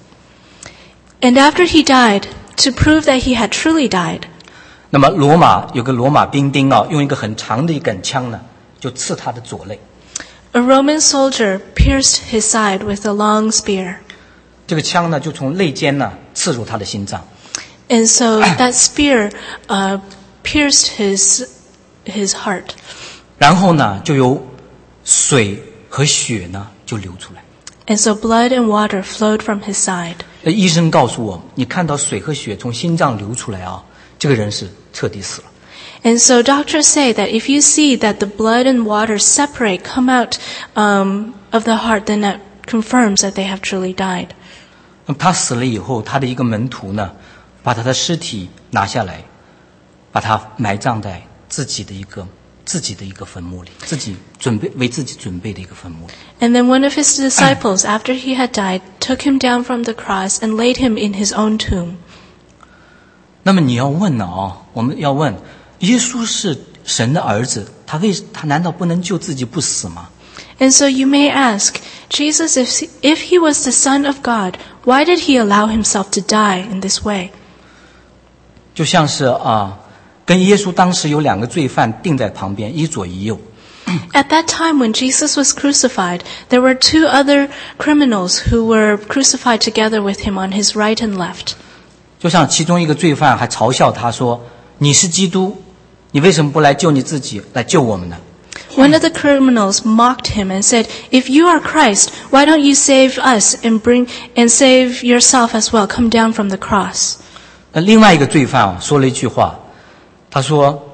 And after he died, to prove that he had truly died, 那么罗马有个罗马兵丁啊，用一个很长的一杆枪呢，就刺他的左肋。 a Roman soldier pierced his side with a long spear. 这个枪呢，就从肋间呢刺入他的心脏。 And so that spear uh, pierced his his heart. 然后呢，就有水和血呢就流出来。 And so blood and water flowed from his side. 那医生告诉我，你看到水和血从心脏流出来啊，这个人是彻底死了。 And so doctors say that if you see that the blood and water separate, come out um, of the heart, then that confirms that they have truly died. 那么他死了以后，他的一个门徒呢，把他的尸体拿下来，把他埋葬在自己的一个自己的一个坟墓里，自己准备为自己准备的一个坟墓里。 And then one of his disciples, after he had died, took him down from the cross and laid him in his own tomb. 那么你要问呢啊，我们要问，耶稣是神的儿子，他为他难道不能救自己不死吗？ And so you may ask, Jesus, if, if he was the Son of God, why did he allow himself to die in this way? 就像是啊，跟耶稣当时有两个罪犯钉在旁边，一左一右。 At that time when Jesus was crucified, there were two other criminals who were crucified together with him on his right and left. 就像其中一个罪犯还嘲笑他说：“你是基督，你为什么不来救你自己，来救我们呢？” One of the criminals mocked him and said, "If you are Christ, why don't you save us and bring and save yourself as well? Come down from the cross." 那另外一个罪犯啊，说了一句话，他说：“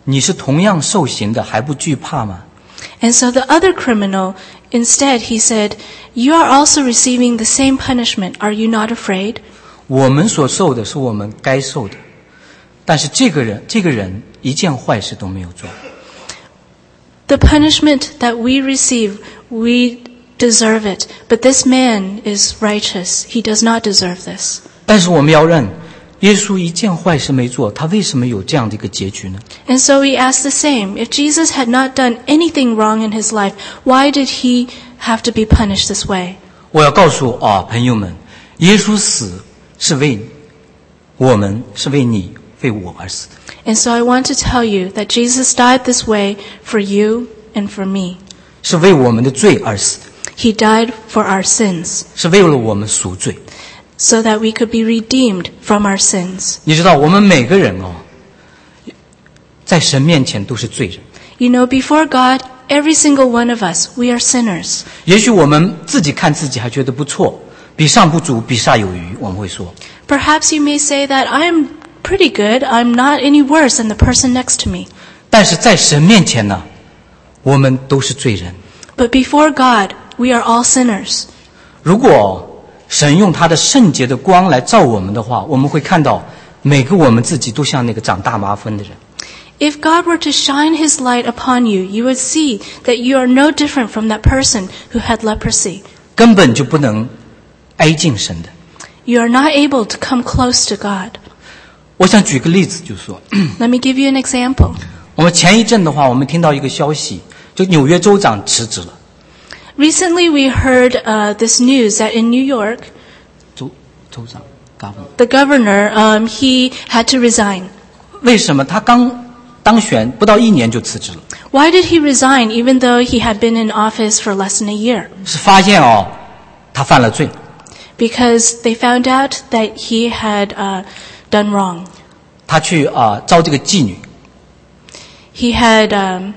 你是同样受刑的，还不惧怕吗？ And so the other criminal, instead, he said, you are also receiving the same punishment. Are you not afraid? 我们所受的是我们该受的，但是这个人，这个人一件坏事都没有做。 The punishment that we receive, we deserve it. But this man is righteous. He does not deserve this. 但是我们要认，耶稣一件坏事没做，他为什么有这样的一个结局呢？ And so we ask the same. If Jesus had not done anything wrong in his life, why did he have to be punished this way? 我要告诉啊，朋友们，耶稣死是为我们，是为你，为我而死的。 And so I want to tell you that Jesus died this way for you and for me. 是为我们的罪而死的， He died for our sins, 是为了我们赎罪。 so that we could be redeemed from our sins. 你知道，我们每个人哦，在神面前都是罪人。 You know, before God, every single one of us, we are sinners. 也许我们自己看自己还觉得不错，比上不足，比下有余，我们会说。 Perhaps you may say that I am pretty good. I'm not any worse than the person next to me. 但是在神面前呢，我们都是罪人。 But before God, we are all sinners. 如果神用他的圣洁的光来照我们的话，我们会看到每个我们自己都像那个长大麻风的人。 If God were to shine his light upon you, you would see that you are no different from that person who had leprosy. 根本就不能挨近神的。 You are not able to come close to God. 我想举个例子，就是说， Let me give you an example. 我们前一阵的话，我们听到一个消息，就纽约州长辞职了。 Recently we heard uh, this news that in New York, 州州长 governor the governor, um, he had to resign. 为什么他刚当选不到一年就辞职了？ Why did he resign even though he had been in office for less than a year? 是发现哦，他犯了罪。 Because they found out that he had uh, done wrong. 他去啊、呃、招这个妓女 He had um,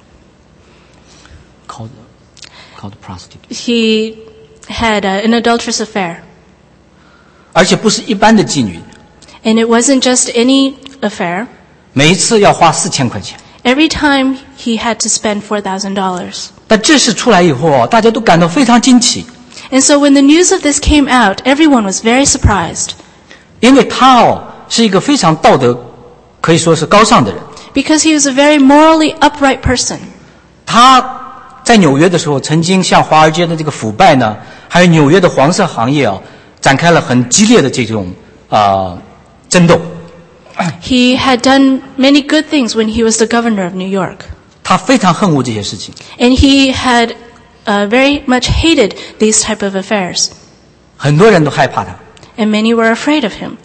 ，called called prostitute， he had uh, an adulterous affair. 而且不是一般的妓女， And it wasn't just any affair. 每一次要花四千块钱。 Every time he had to spend four thousand dollars. 但这事出来以后哦，大家都感到非常惊奇， And so when the news of this came out, everyone was very surprised. 因为他哦是一个非常道德，可以说是高尚的人。 Because he was a very morally upright person. 他在纽约的时候，曾经向华尔街的这个腐败呢，还有纽约的黄色行业啊，展开了很激烈的这种啊、呃、争斗。 He had done many good things when he was the governor of New York. 他非常恨恶这些事情， And he had uh, very much hated these type of affairs. 很多人都害怕他， And many were afraid of him.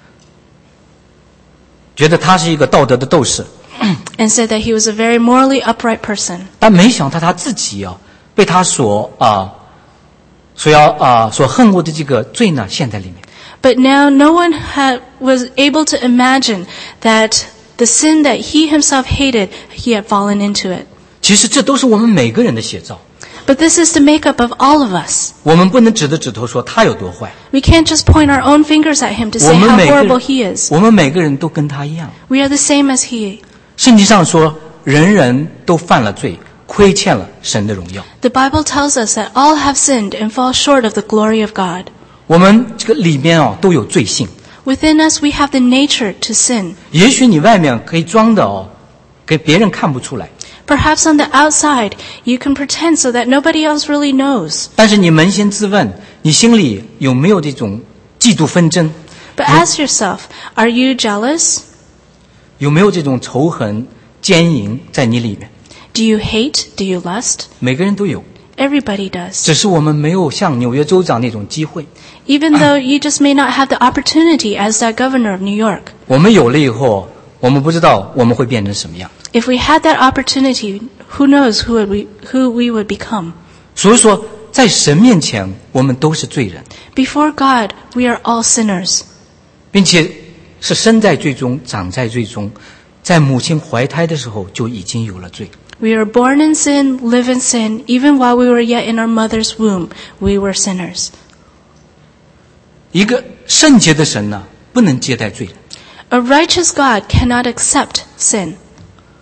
觉得他是一个道德的斗士。 And said that he was a very morally upright person. 但没想到他自己啊，被他所啊、所要啊、所恨恶的这个罪呢，陷在里面。 But now no one had, was able to imagine that the sin that he himself hated, he had fallen into it. 其实这都是我们每个人的写照。 But this is the makeup of all of us. 我们不能指着指头说他有多坏。 We can't just point our own fingers at him to 我 say 们 how 每个 horrible 人 he is. 我们每个人都跟他一样。 We are the same as he. 圣经上说，人人都犯了罪，亏欠了神的荣耀。 The Bible tells us that all have sinned and fall short of the glory of God. 我们这个里面哦都有罪性。 Within us, we have the nature to sin. 也许你外面可以装的哦，给别人看不出来， Perhaps on the outside, you can pretend so that nobody else really knows. 但是你扪心自问，你心里有没有这种嫉妒纷争？ But ask yourself, are you jealous? 有没有这种仇恨、奸淫在你里面？ Do you hate? Do you lust? 每个人都有， Everybody does. 只是我们没有像纽约州长那种机会。 Even though you just may not have the opportunity as that governor of New York. 我们有了以后，我们不知道我们会变成什么样。 If we had that opportunity, who knows who would we, who we would become? 所以说，在神面前，我们都是罪人， Before God, we are all sinners. 并且是生在罪中，长在罪中，在母亲怀胎的时候就已经有了罪。 We are born in sin, live in sin. Even while we were yet in our mother's womb, we were sinners. 一个圣洁的神呢，不能接待罪人。 A righteous God cannot accept sin.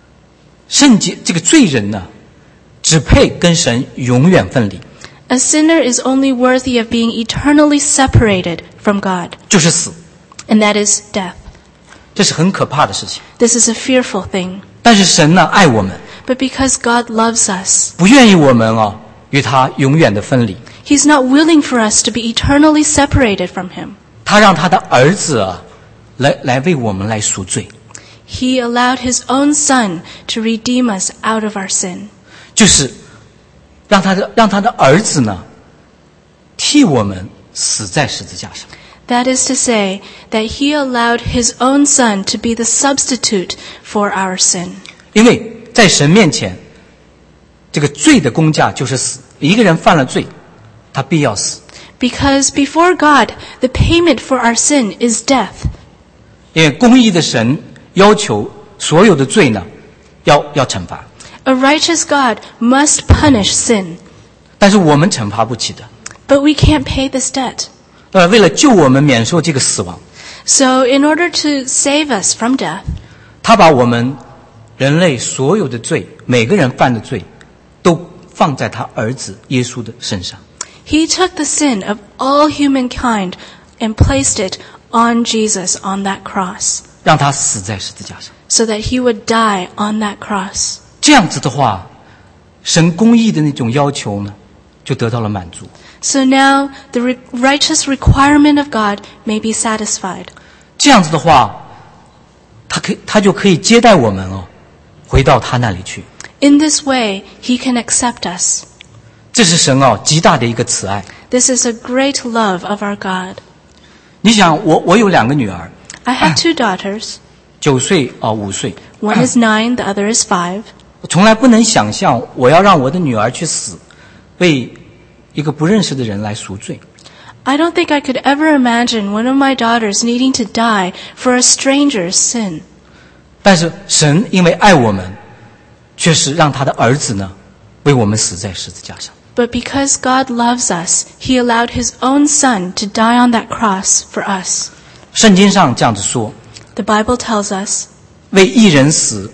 圣洁这个罪人呢，只配跟神永远分离， A sinner is only worthy of being eternally separated from God, 就是死， and that is death. 这是很可怕的事情。 This is a fearful thing. 但是神呢爱我们， But because God loves us, 不愿意我们哦与他永远的分离， He's not willing for us to be eternally separated from Him. 他让他的儿子啊来来为我们来赎罪， He allowed His own Son to redeem us out of our sin. 就是让他的让他的儿子呢替我们死在十字架上。 That is to say, that He allowed His own Son to be the substitute for our sin. 因为在神面前，这个罪的工价就是死。一个人犯了罪，他必要死。 Because before God, the payment for our sin is death. 因为公义的神要求所有的罪呢，要要惩罚， A righteous God must punish sin. 但是我们惩罚不起的。 But we can't pay this debt. 呃，为了救我们免受这个死亡， So in order to save us from death, 他把我们人类所有的罪，每个人犯的罪，都放在他儿子耶稣的身上。 He took the sin of all humankind and placed it on Jesus on that cross, 让他死在十字架上。 so that He would die on that cross. 这样子的话，神公义的那种要求呢，就得到了满足。 So now the re- righteous requirement of God may be satisfied. 这样子的话，他可以他就可以接待我们哦，回到他那里去。 In this way, He can accept us. 这是神哦极大的一个慈爱。 This is a great love of our God. 你想，我我有两个女儿， I have two daughters. 九岁啊五岁， One is nine, the other is five. 我从来不能想象我要让我的女儿去死，为一个不认识的人来赎罪。 I don't think I could ever imagine one of my daughters needing to die for a stranger's sin. 但是神因为爱我们，却是让他的儿子呢，为我们死在十字架上。 But because God loves us, He allowed His own Son to die on that cross for us. 圣经上这样子说， The Bible tells us, 为一人死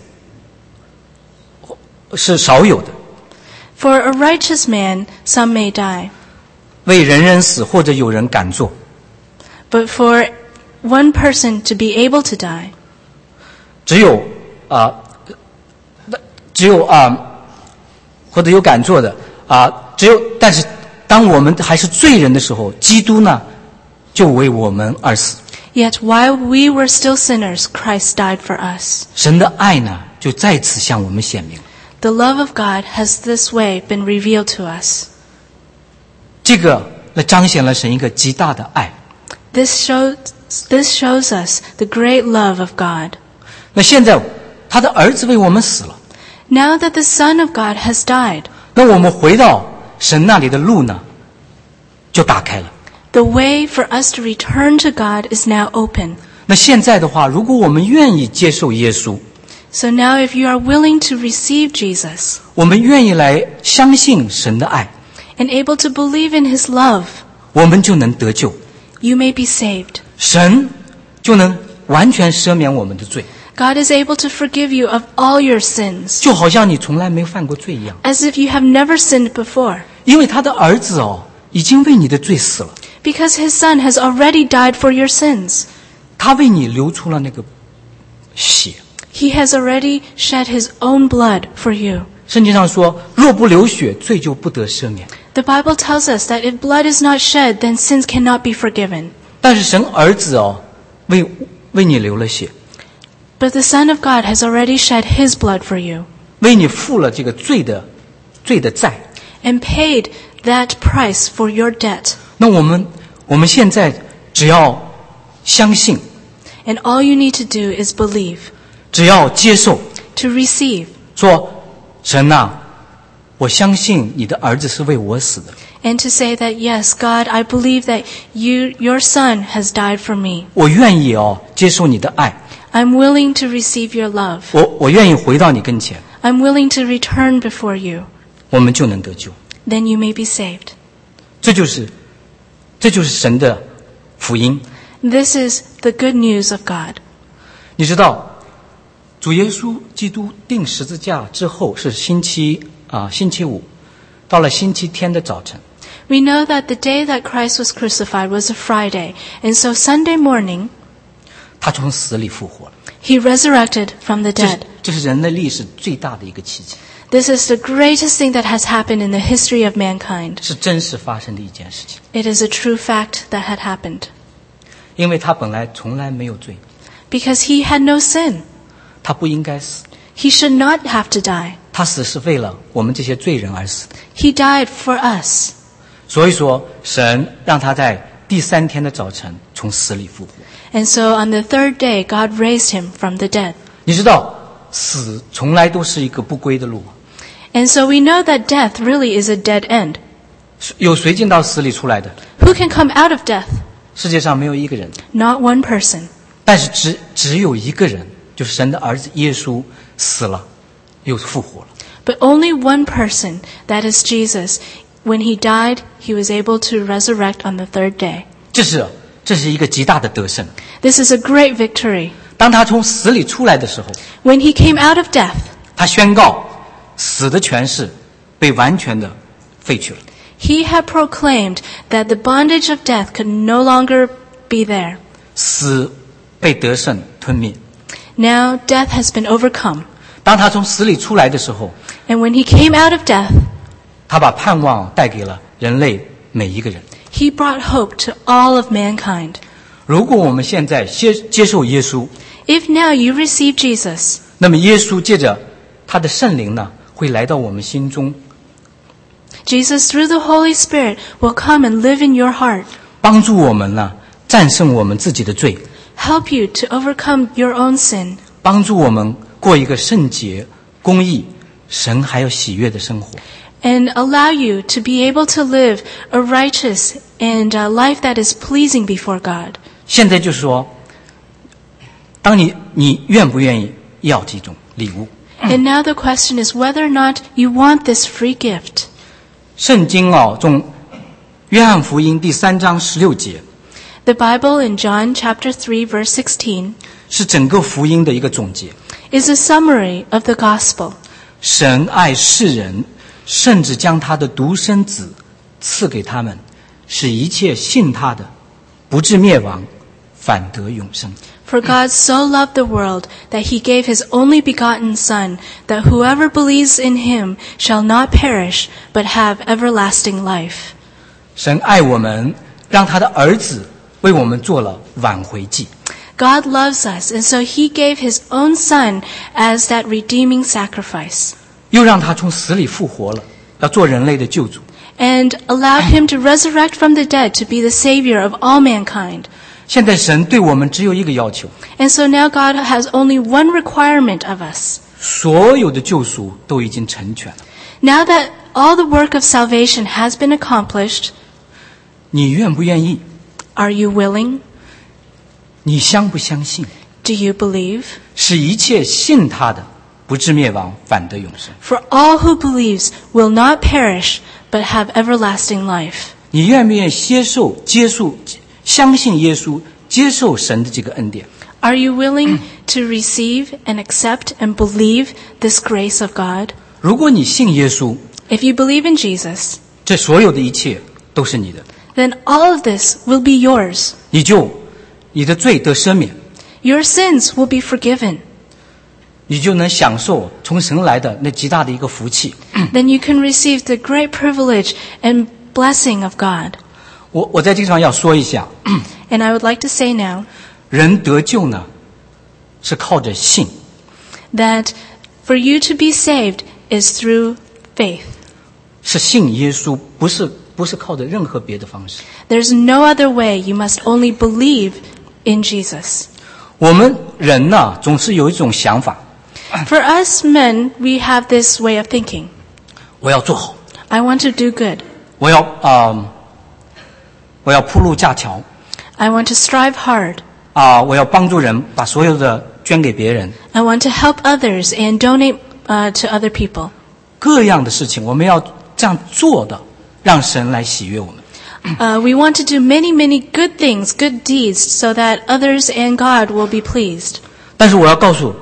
是少有的， for a righteous man, some may die. 为人人死或者有人敢做， But for one person to be able to die, 只有啊、只有啊、或者有敢做的啊、只有，但是当我们还是罪人的时候，基督呢就为我们而死。 yet while we were still sinners, Christ died for us. 神的爱呢就再次向我们显明。 The love of God has this way been revealed to us. 这个来彰显了神一个极大的爱。 This shows, this shows us the great love of God. 那现在他的儿子为我们死了， Now that the Son of God has died, 那我们回到神那里的路呢就打开了。 the way for us to return to God is now open. 那现在的话，如果我们愿意接受耶稣， So now if you are willing to receive Jesus 我们愿意来相信神的爱， and able to believe in His love, 我们就能得救， you may be saved. 神就能完全赦免我们的罪， God is able to forgive you of all your sins, 就好像你从来没有犯过罪一样。 as if you have never sinned before, 因为他的儿子哦，已经为你的罪死了， because His Son has already died for your sins. 他为你流出了那个血。 He has already shed His own blood for you. 圣经上说，若不流血，罪就不得赦免。 The Bible tells us that if blood is not shed, then sins cannot be forgiven. 但是神儿子哦，为为你流了血， But the Son of God has already shed His blood for you 为你付了这个罪的罪的债。 and paid that price for your debt. 那我们我们现在只要相信， And all you need to do is believe, 只要接受， to receive, 说神啊，我相信你的儿子是为我死的， and to say that, yes, God, I believe that you, your Son has died for me. 我愿意哦接受你的爱， I'm willing to receive your love. 我我愿意回到你跟前， I'm willing to return before you. 我们就能得救。 Then you may be saved. 这就是这就是神的福音。 This is the good news of God. 你知道， 主耶稣基督钉十字架之后是星期啊星期五，到了星期天的早晨。 We know that the day that Christ was crucified was a Friday, and so Sunday morning, 他从死里复活了。 he resurrected from the 这是 dead. 这是人类历史最大的一个奇迹， This is the greatest thing that has happened in the history of mankind. 是真实发生的一件事情。 It is a true fact that had happened. 因为他本来从来没有罪， Because he had no sin. 他不应该死， He should not have to die. 他死是为了我们这些罪人而死的。 He died for us. 所以说，神让他在第三天的早晨从死里复活。 And so on the third day, God raised him from the dead. 你知道，死从来都是一个不归的路。 And so we know that death really is a dead end. 有谁进到死里出来的？ Who can come out of death? 世界上没有一个人。 Not one person. 但是只只有一个人，就是神的儿子耶稣死了，又复活了。 But only one person, that is Jesus. When he died, he was able to resurrect on the third day. 这是这是一个极大的得胜。 This is a great victory. 当他从死里出来的时候， When he came out of death, 他宣告死的权势被完全的废去了。 he had proclaimed that the bondage of death could no longer be there. 死被得胜吞灭。 Now death has been overcome. 当他从死里出来的时候， And when he came out of death, 他把盼望带给了人类每一个人。 he brought hope to all of mankind. 如果我们现在接接受耶稣， If now you receive Jesus, 那么耶稣借着他的圣灵呢，会来到我们心中， Jesus through the Holy Spirit will come and live in your heart, 帮助我们呢战胜我们自己的罪， help you to overcome your own sin, 帮助我们过一个圣洁、公义、神还有喜悦的生活。 and allow you to be able to live a righteous and a life that is pleasing before God. 现在就是说，当你你愿不愿意要这种礼物？ And now the question is whether or not you want this free gift. 圣经哦，中约翰福音第三章十六节 The Bible in John chapter three verse sixteen 是整个福音的一个总结。 is a summary of the gospel. 神爱世人，甚至将他的独生子赐给他们，使一切信他的不至灭亡，反得永生。 For God so loved the world that he gave his only begotten Son, that whoever believes in him shall not perish, but have everlasting life. 神爱我们，让他的儿子为我们做了挽回祭。 God loves us, and so he gave his own Son as that redeeming sacrifice, 又让他从死里复活了，要做人类的救主。 and allowed him to resurrect from the dead to be the Savior of all mankind. 现在神对我们只有一个要求， And so now God has only one requirement of us. 所有的救赎都已经成全了。 Now that all the work of salvation has been accomplished, 你愿不愿意？ are you willing? 你相不相信？ Do you believe? 使一切信他的不至灭亡，反得永生。 For all who believes will not perish, but have everlasting life. 你愿不愿意接受、接受、相信耶稣，接受神的这个恩典？ Are you willing to receive and accept and believe this grace of God? 如果你信耶稣， If you believe in Jesus, 这所有的一切都是你的， then all of this will be yours. 你就你的罪得赦免， Your sins will be forgiven. 你就能享受从神来的那极大的一个福气。 Then you can receive the great privilege and blessing of God. 我我在这个地方要说一下， And I would like to say now 人得救呢，是靠着信， that for you to be saved is through faith. 是信耶稣，不是不是靠着任何别的方式。 There's no other way. You must only believe in Jesus. 我们人呢，总是有一种想法， For us men, we have this way of thinking. 我要做好， I want to do good. 我要啊、呃，我要铺路架桥 I want to strive hard. 啊、我要帮助人，把所有的捐给别人， I want to help others and donate uh, to other people. 各样的事情，我们要这样做的，让神来喜悦我们。 Uh, we want to do many, many good things, good deeds, so that others and God will be pleased. 但是我要告诉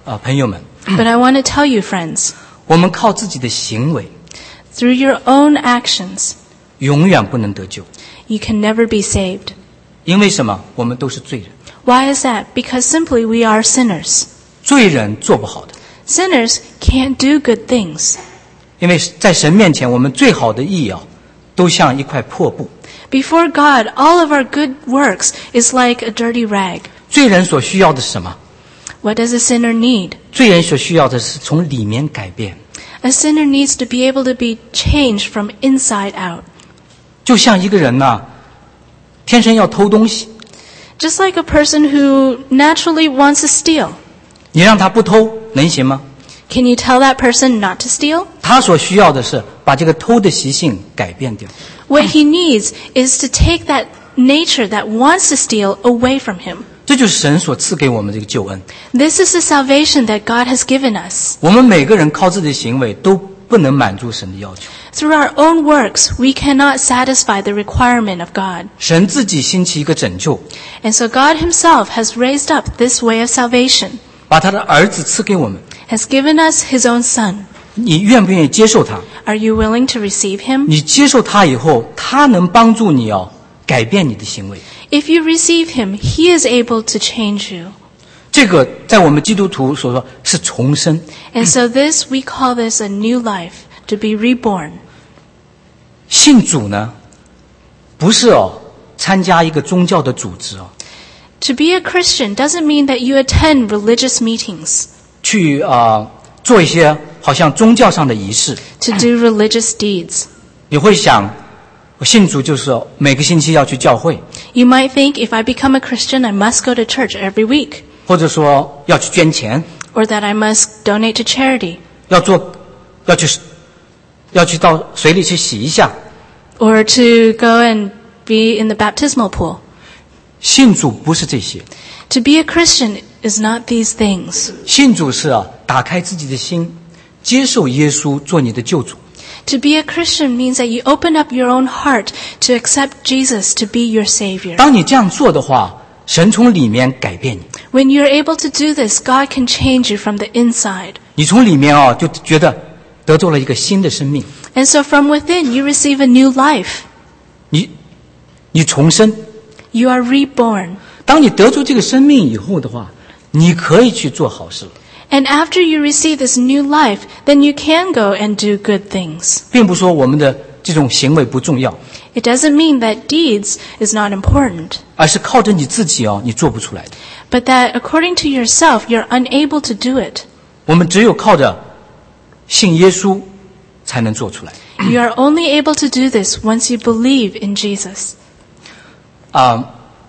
呃朋友们， But I want to tell you, friends, 我们靠自己的行为 through your own actions, 永远不能得救。 you can never be saved. 因为什么？我们都是罪人， Why is that? Because simply we are sinners. 罪人做不好的。 Sinners can't do good things. 因为在神面前，我们最好的义啊，都像一块破布。 Before God, all of our good works is like a dirty rag. 罪人所需要的是什么？ What does a sinner need? 罪人所需要的是从里面改变。 A sinner needs to be able to be changed from inside out. 就像一个人呐、天生要偷东西， Just like a person who naturally wants to steal. 你让他不偷，能行吗？ Can you tell that person not to steal? 他所需要的是把这个偷的习性改变掉。 What he needs is to take that nature that wants to steal away from him. 这就是神所赐给我们这个救恩。 This is the salvation that God has given us. 我们每个人靠自己的行为都不能满足神的要求。 Through our own works, we cannot satisfy the requirement of God. 神自己兴起一个拯救， And so God himself has raised up this way of salvation, 把他的儿子赐给我们。 has given us his own son. 你愿不愿意接受他？ Are you willing to receive him? 你接受他以后，他能帮助你哦，改变你的行为。 If you receive him, he is able to change you. 这个在我们基督徒所说是重生。 And so this, we call this a new life, to be reborn. 信主呢，不是哦参加一个宗教的组织哦， To be a Christian doesn't mean that you attend religious meetings, 去啊、呃、做一些好像宗教上的仪式。 to do religious deeds. 你会想，我信主就是哦每个星期要去教会， You might think, if I become a Christian, I must go to church every week, 或者说要去捐钱， or that I must donate to charity, 要做，要去，要去到水里去洗一下。 or to go and be in the baptismal pool. 信主不是这些， To be a Christian is not these things. 信主是啊，打开自己的心，接受耶稣做你的救主。 To be a Christian means that you open up your own heart to accept Jesus to be your Savior. 当你这样做的话，神从里面改变你， When you're able to do this, God can change you from the inside. 你从里面哦就觉得得到了一个新的生命， And so from within, you receive a new life. 你你重生。 You are reborn. 当你得出这个生命以后的话，你可以去做好事了， And after you receive this new life, then you can go and do good things. 并不说我们的这种行为不重要， It doesn't mean that deeds is not important, 而是靠着你自己哦，你做不出来的。 but that according to yourself, you're unable to do it. 我们只有靠着信耶稣才能做出来。 You are only able to do this once you believe in Jesus. 啊、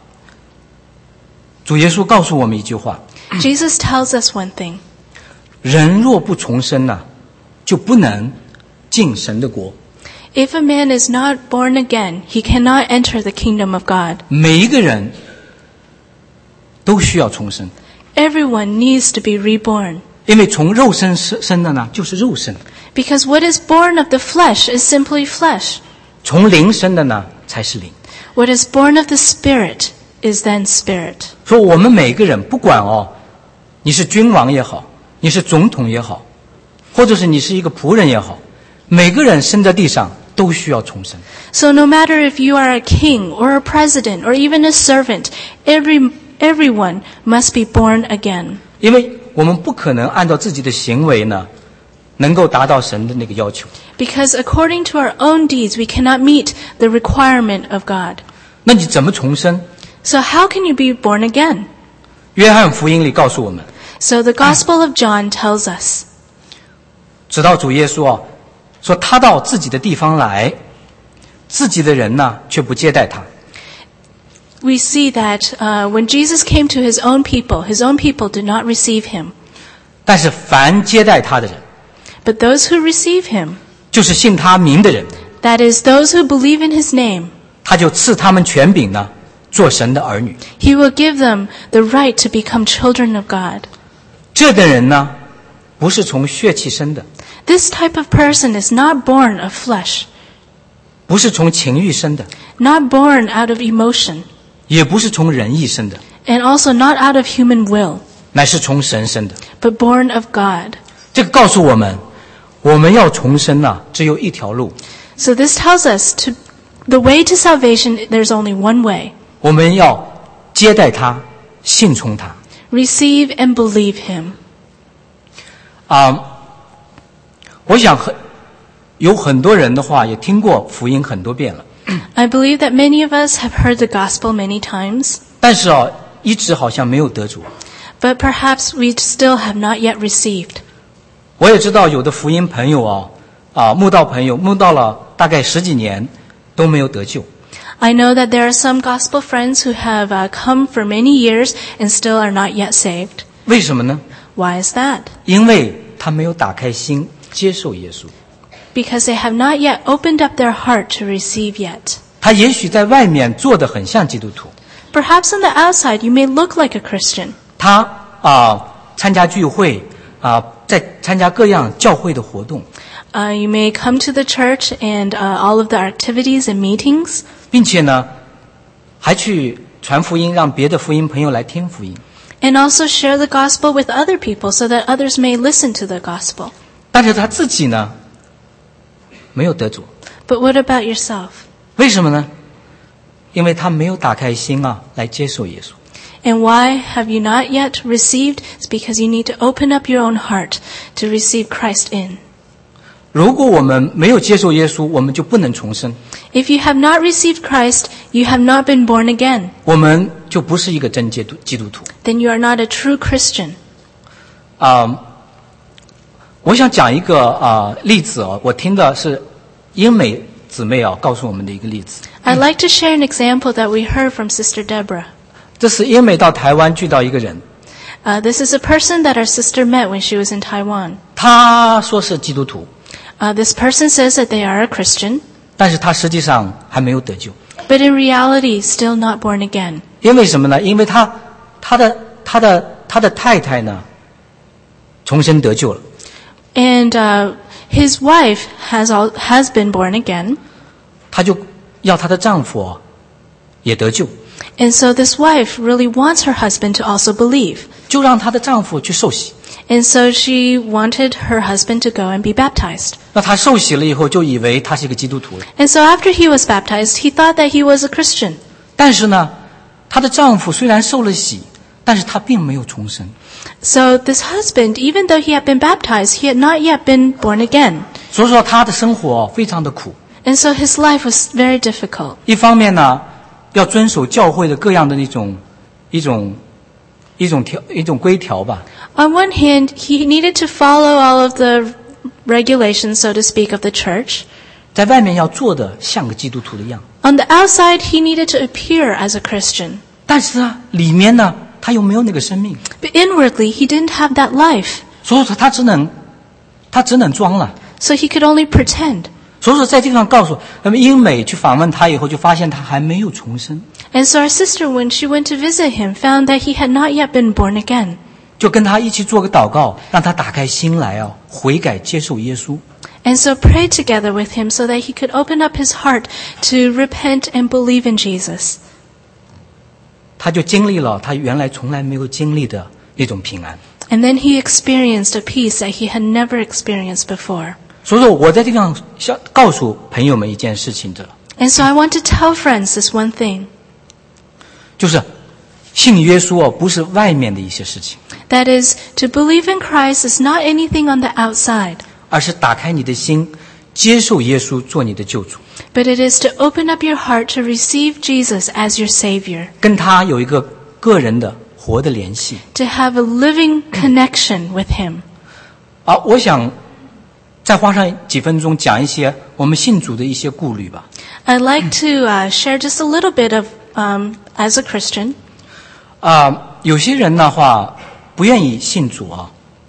主耶稣告诉我们一句话： Jesus tells us one thing. 人若不重生呐、就不能进神的国。 If a man is not born again, he cannot enter the kingdom of God. 每一个人都需要重生， Everyone needs to be reborn. 因为从肉身生生的呢，就是肉身； Because what is born of the flesh is simply flesh. 从灵生的呢，才是灵。 What is born of the Spirit is then spirit. 说我们每个人，不管哦，你是君王也好，你是总统也好，或者是你是一个仆人也好，每个人生在地上都需要重生。 So no matter if you are a king or a president or even a servant, every, everyone must be born again. 因为我们不可能按照自己的行为呢，能够达到神的那个要求。 Because according to our own deeds, we cannot meet the requirement of God. 那你怎么重生？ So how can you be born again? 约翰福音里告诉我们， So the Gospel of John tells us, 直到主耶稣啊，说他到自己的地方来，自己的人呢却不接待他。 we see that uh, when Jesus came to his own people, his own people did not receive him. 但是凡接待他的人， But those who receive him, 就是信他名的人， that is, those who believe in his name, 他就赐他们权柄呢，做神的儿女。 he will give them the right to become children of God. 这等人呢，不是从血气生的， This type of person is not born of flesh, 不是从情欲生的， not born out of emotion, 也不是从人意生的， and also not out of human will. 乃是从神生的。 but born of God. 这个告诉我们，我们要重生啊，只有一条路。 So this tells us to the way to salvation, there's only one way. 我们要接待他，信从他。 Receive and believe him. 啊，我想很有很多人的话也听过福音很多遍了， I believe that many of us have heard the gospel many times, 但是啊，一直好像没有得着。 but perhaps we still have not yet received. 我也知道有的福音朋友啊，啊，慕道朋友慕道了大概十几年都没有得救。 I know that there are some gospel friends who have uh, come for many years and still are not yet saved. 为什么呢？ Why is that? 因为他没有打开心接受耶稣。 Because they have not yet opened up their heart to receive yet. 他也许在外面做得很像基督徒， Perhaps on the outside you may look like a Christian. 他啊参加聚会啊，在参加各样教会的活动， Uh, you may come to the church and uh, all of the activities and meetings, 并且呢还去传福音，让别的福音朋友来听福音。 and also share the gospel with other people so that others may listen to the gospel. 但是他自己呢没有得着， But what about yourself? 为什么呢？因为他没有打开心啊来接受耶稣。 And why have you not yet received? It's because you need to open up your own heart to receive Christ in. 如果我们没有接受耶稣，我们就不能重生， If you have not received Christ, you have not been born again. 我们就不是一个真基督基督徒。 Then you are not a true Christian. 啊、我想讲一个啊、例子哦，我听的是英美姊妹啊告诉我们的一个例子。 I'd like to share an example that we heard from Sister Deborah. 这是英美到台湾聚到一个人， Uh, this is a person that our sister met when she was in Taiwan. 他说是基督徒， Uh, this person says that they are a Christian, 但是他实际上还没有得救。 but in reality, still not born again. 因为什么呢？因为他他的他的他的太太呢重生得救了， And uh, his wife has all, has been born again, 他就要她的丈夫哦也得救， and so this wife really wants her husband to also believe. 就让她的丈夫去受洗。 And so she wanted her husband to go and be baptized. 那他受洗了以后，就以为他是一个基督徒了。 And so after he was baptized, he thought that he was a Christian. 但是呢，她的丈夫虽然受了洗，但是他并没有重生。 So this husband, even though he had been baptized, he had not yet been born again. 所以说他的生活非常的苦。 And so his life was very difficult. 一方面呢，要遵守教会的各样的那种一种一种条一种规条吧。 On one hand, he needed to follow all of the regulations, so to speak, of the church. 在外面要做的像个基督徒的样， On the outside, he needed to appear as a Christian. 但是呢，里面呢，他又没有那个生命， But inwardly, he didn't have that life. 所以说他只能他只能装了。 So he could only pretend. 所以说在这地方告诉，那么英美去访问他以后，就发现他还没有重生， And so our sister, when she went to visit him, found that he had not yet been born again. 就跟他一起做个祷告，让他打开心来啊，悔改接受耶稣。 And so prayed together with him so that he could open up his heart to repent and believe in Jesus. 他就经历了他原来从来没有经历的那种平安。 And then he experienced a peace that he had never experienced before. 所以说我在这地方想告诉朋友们一件事情的， And so I want to tell friends this one thing, 就是信耶稣哦，不是外面的一些事情， that is, to believe in Christ is not anything on the outside, 而是打开你的心，接受耶稣做你的救主， but it is to open up your heart to receive Jesus as your Savior, 跟他有一个个人的活的联系。 to have a living connection with Him. 啊，我想再花上几分钟讲一些我们信主的一些顾虑吧。 I'd like to uh, share just a little bit of, um, as a Christian, 啊，有些人的话不愿意信主啊，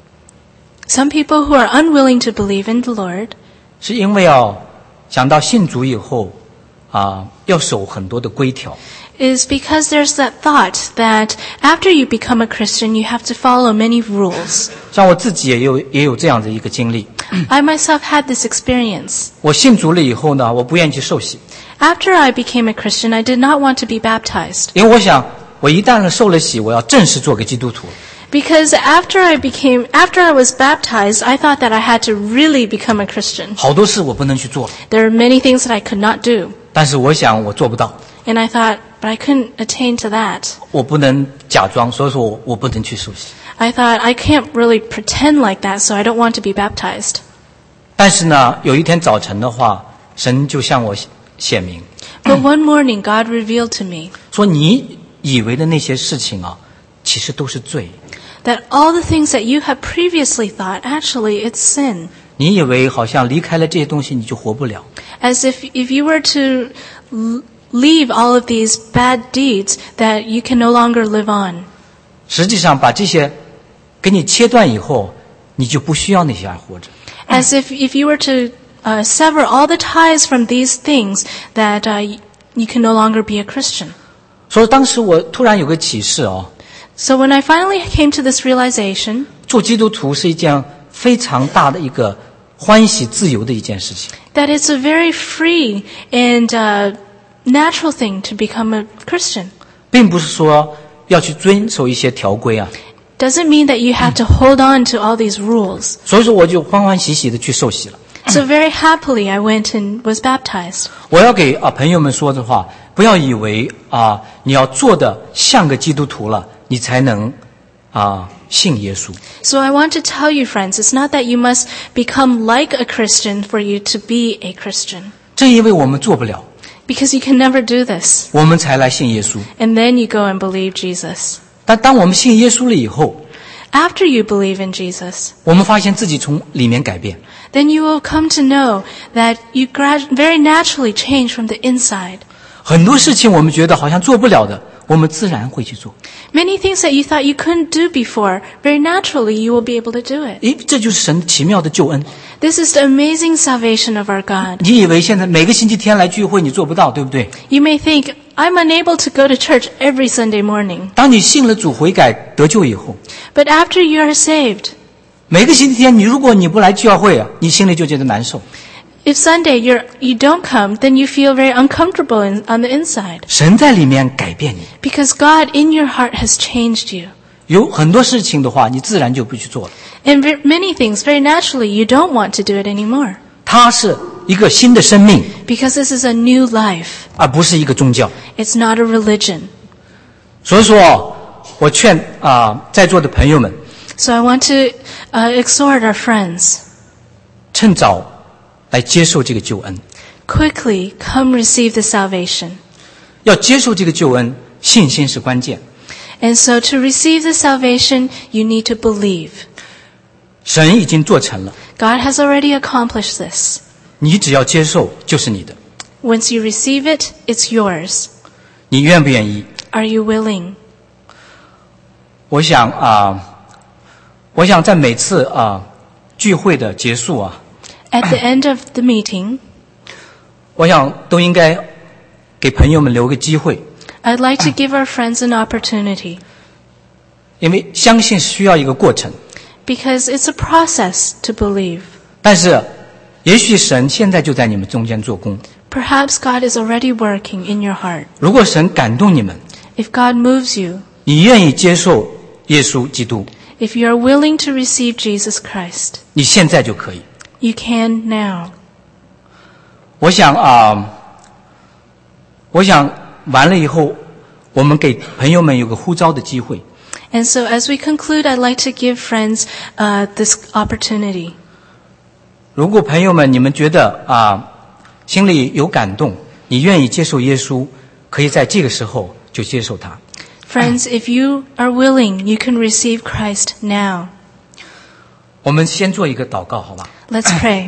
some people who are unwilling to believe in the Lord, 是因为哦，想到信主以后啊，要守很多的规条。 is because there's that thought that after you become a Christian, you have to follow many rules. 像我自己也有也有这样的一个经历。 I myself had this experience. 我信主了以后呢，我不愿意去受洗， After I became a Christian, I did not want to be baptized, 因为我想，我一旦受了洗，我要正式做个基督徒。 Because after I became, after I was baptized, I thought that I had to really become a Christian. 好多事我不能去做， There are many things that I could not do. 但是我想我做不到， And I thought, but I couldn't attain to that. 我不能假装，所以说我我不能去受洗。 I thought, I can't really pretend like that, so I don't want to be baptized. 但是呢，有一天早晨的话，神就向我显明， But one morning, God revealed to me 说你以为的那些事情啊，其实都是罪。 that all the things that you have previously thought, actually, it's sin. 你以为好像离开了这些东西你就活不了， As if, if you were to l- leave all of these bad deeds, that you can no longer live on. 实际上把这些给你切断以后，你就不需要那些而活着。 As if, if you were to uh, sever all the ties from these things, that uh, you can no longer be a Christian. 所以当时我突然有个启示哦， So when I finally came to this realization, 做基督徒是一件非常大的一个欢喜自由的一件事情。 that it's a very free and uh, natural thing to become a Christian. 并不是说要去遵守一些条规啊， Doesn't mean that you have to hold on to all these rules. 所以说我就欢欢喜喜的去受洗了。 So very happily I went and was baptized. 我要给啊朋友们说的话，不要以为啊你要做的像个基督徒了，你才能啊信耶稣。 So I want to tell you, friends, it's not that you must become like a Christian for you to be a Christian. 正因为我们做不了， Because you can never do this. 我们才来信耶稣。 And then you go and believe Jesus. 但当我们信耶稣了以后， After you believe in Jesus, 我们发现自己从里面改变。 then you will come to know that you grad- very naturally change from the inside. 很多事情我们觉得好像做不了的，我们自然会去做。 Many things that you thought you couldn't do before, very naturally you will be able to do it. 诶，这就是神奇妙的救恩。 This is the amazing salvation of our God. 你以为现在每个星期天来聚会你做不到，对不对？ You may think, I'm unable to go to church every Sunday morning. 当你信了主悔改得救以后， But after you are saved, 每个星期天你如果你不来教会啊，你心里就觉得难受。 if Sunday you're, you don't come, then you feel very uncomfortable in, on the inside. 神在里面改变你， Because God in your heart has changed you. 有很多事情的话，你自然就不去做了。 And ve- many things, very naturally, you don't want to do it anymore. 它是一个新的生命， Because this is a new life. 而不是一个宗教。 It's not a religion. 所以说，我劝啊、在座的朋友们， So I want to uh, exhort our friends, 趁早来接受这个救恩。 quickly come receive the salvation. 要接受这个救恩，信心是关键。 And so to receive the salvation, you need to believe. 神已经做成了， God has already accomplished this. 你只要接受就是你的。 Once you receive it, it's yours. 你愿不愿意？ Are you willing? 我想啊、我想在每次啊、聚会的结束啊， At the end of the meeting, 我想都应该给朋友们留个机会， I'd like to give our friends an opportunity. 因为相信需要一个过程。 Because it's a process to believe. 但是，也许神现在就在你们中间做工。 Perhaps God is already working in your heart. 如果神感动你们， If God moves you, 你愿意接受耶稣基督， if you are willing to receive Jesus Christ, 你现在就可以。 you can now. 我想啊、我想完了以后，我们给朋友们有个呼召的机会。 And so as we conclude, I'd like to give friends uh, this opportunity. 如果朋友们你们觉得啊、心里有感动，你愿意接受耶稣，可以在这个时候就接受他。 Friends, if you are willing, you can receive Christ now. 我们先做一个祷告，好吧？ Let's pray.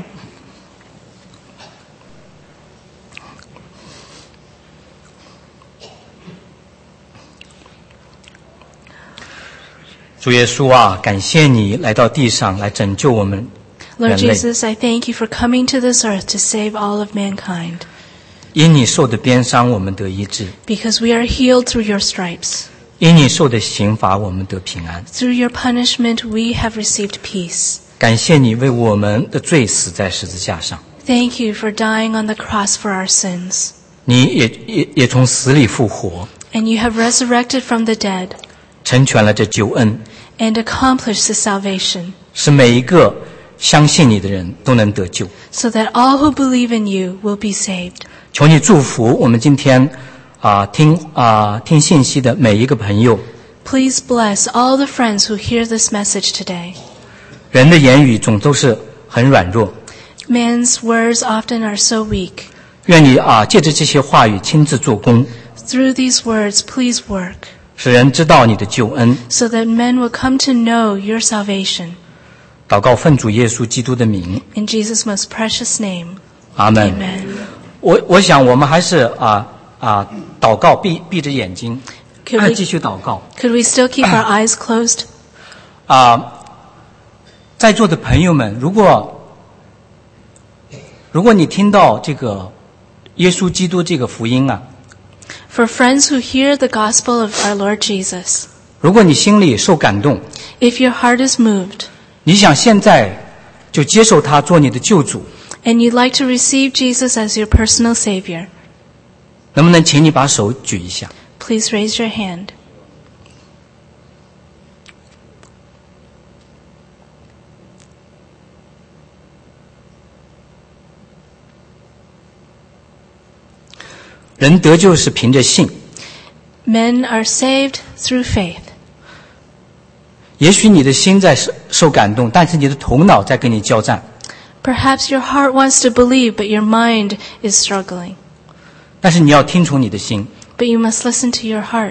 主耶稣啊，感谢你来到地上来拯救我们 Lord 人类。 Jesus, I thank you for coming to this earth to save all of mankind. 因你受的鞭伤，我们得医治； Because we are healed through your stripes. 因你受的刑罚，我们得平安。 Through your punishment, we have received peace. 感谢你为我们的罪死在十字架上， Thank you for dying on the cross for our sins. 你也也也从死里复活， And you have resurrected from the dead 成全了这救恩。 and accomplish the salvation, 使每一个相信你的人都能得救。 so that all who believe in you will be saved. 求你祝福我们今天啊、听啊、听信息的每一个朋友。 Please bless all the friends who hear this message today. 人的言语总都是很软弱， Man's words often are so weak. 愿你啊借着这些话语亲自做工， Through these words, please work, 使人知道你的救恩。 so that men will come to know your salvation. 祷告奉主耶稣基督的名， In Jesus' most precious name, 阿门。 amen. 我我想我们还是啊啊祷告，闭闭着眼睛， Could we, 继续祷告。 could we still keep our eyes closed? 啊，在座的朋友们，如果如果你听到这个耶稣基督这个福音啊， For friends who hear the gospel of our Lord Jesus, 如果你心里受感动， if your heart is moved, 你想现在就接受他做你的救主， and you'd like to receive Jesus as your personal Savior, 能不能请你把手举一下？ please raise your hand. 人得救是凭着信， Men are saved through faith. 也许你的心在受受感动，但是你的头脑在跟你交战。 Perhaps your heart wants to believe, but your mind is struggling. 但是你要听从你的心。 But you must listen to your heart.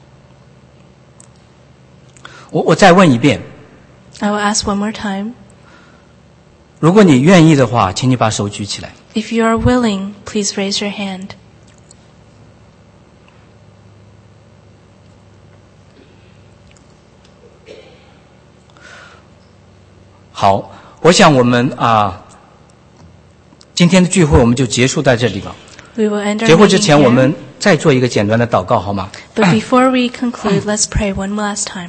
我我再问一遍， I will ask one more time. 如果你愿意的话，请你把手举起来。 If you are willing, please raise your hand. 好，我想我们啊，今天的聚会我们就结束在这里了。 We will end our 结会之 meeting 前，我 here. 们再做一个简单的祷告，好吗？ But before we conclude, let's pray one last time.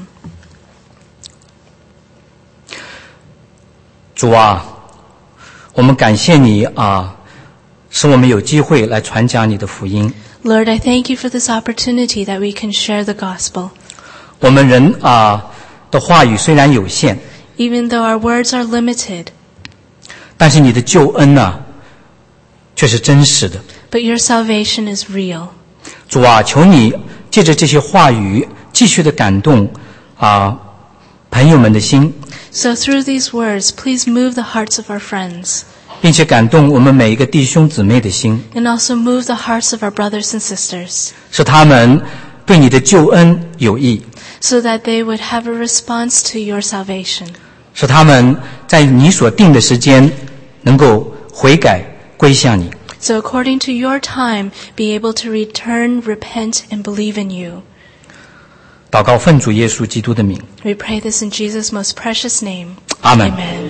主啊，我们感谢你啊，使我们有机会来传讲你的福音。 Lord, I thank you for this opportunity that we can share the gospel. 我们人啊的话语虽然有限， Even though our words are limited, 但是你的救恩呢，却是真实的。 but your salvation is real. 主啊，求你借着这些话语，继续的感动啊朋友们的心， So through these words, please move the hearts of our friends, 并且感动我们每一个弟兄姊妹的心， and also move the hearts of our brothers and sisters, 使他们对你的救恩有益， so that they would have a response to your salvation, 使他们在你所定的时间能够悔改归向你。 so according to your time, be able to return, repent, and believe in you. 祷告奉主耶稣基督的名， We pray this in Jesus' most precious name. Amen. Amen.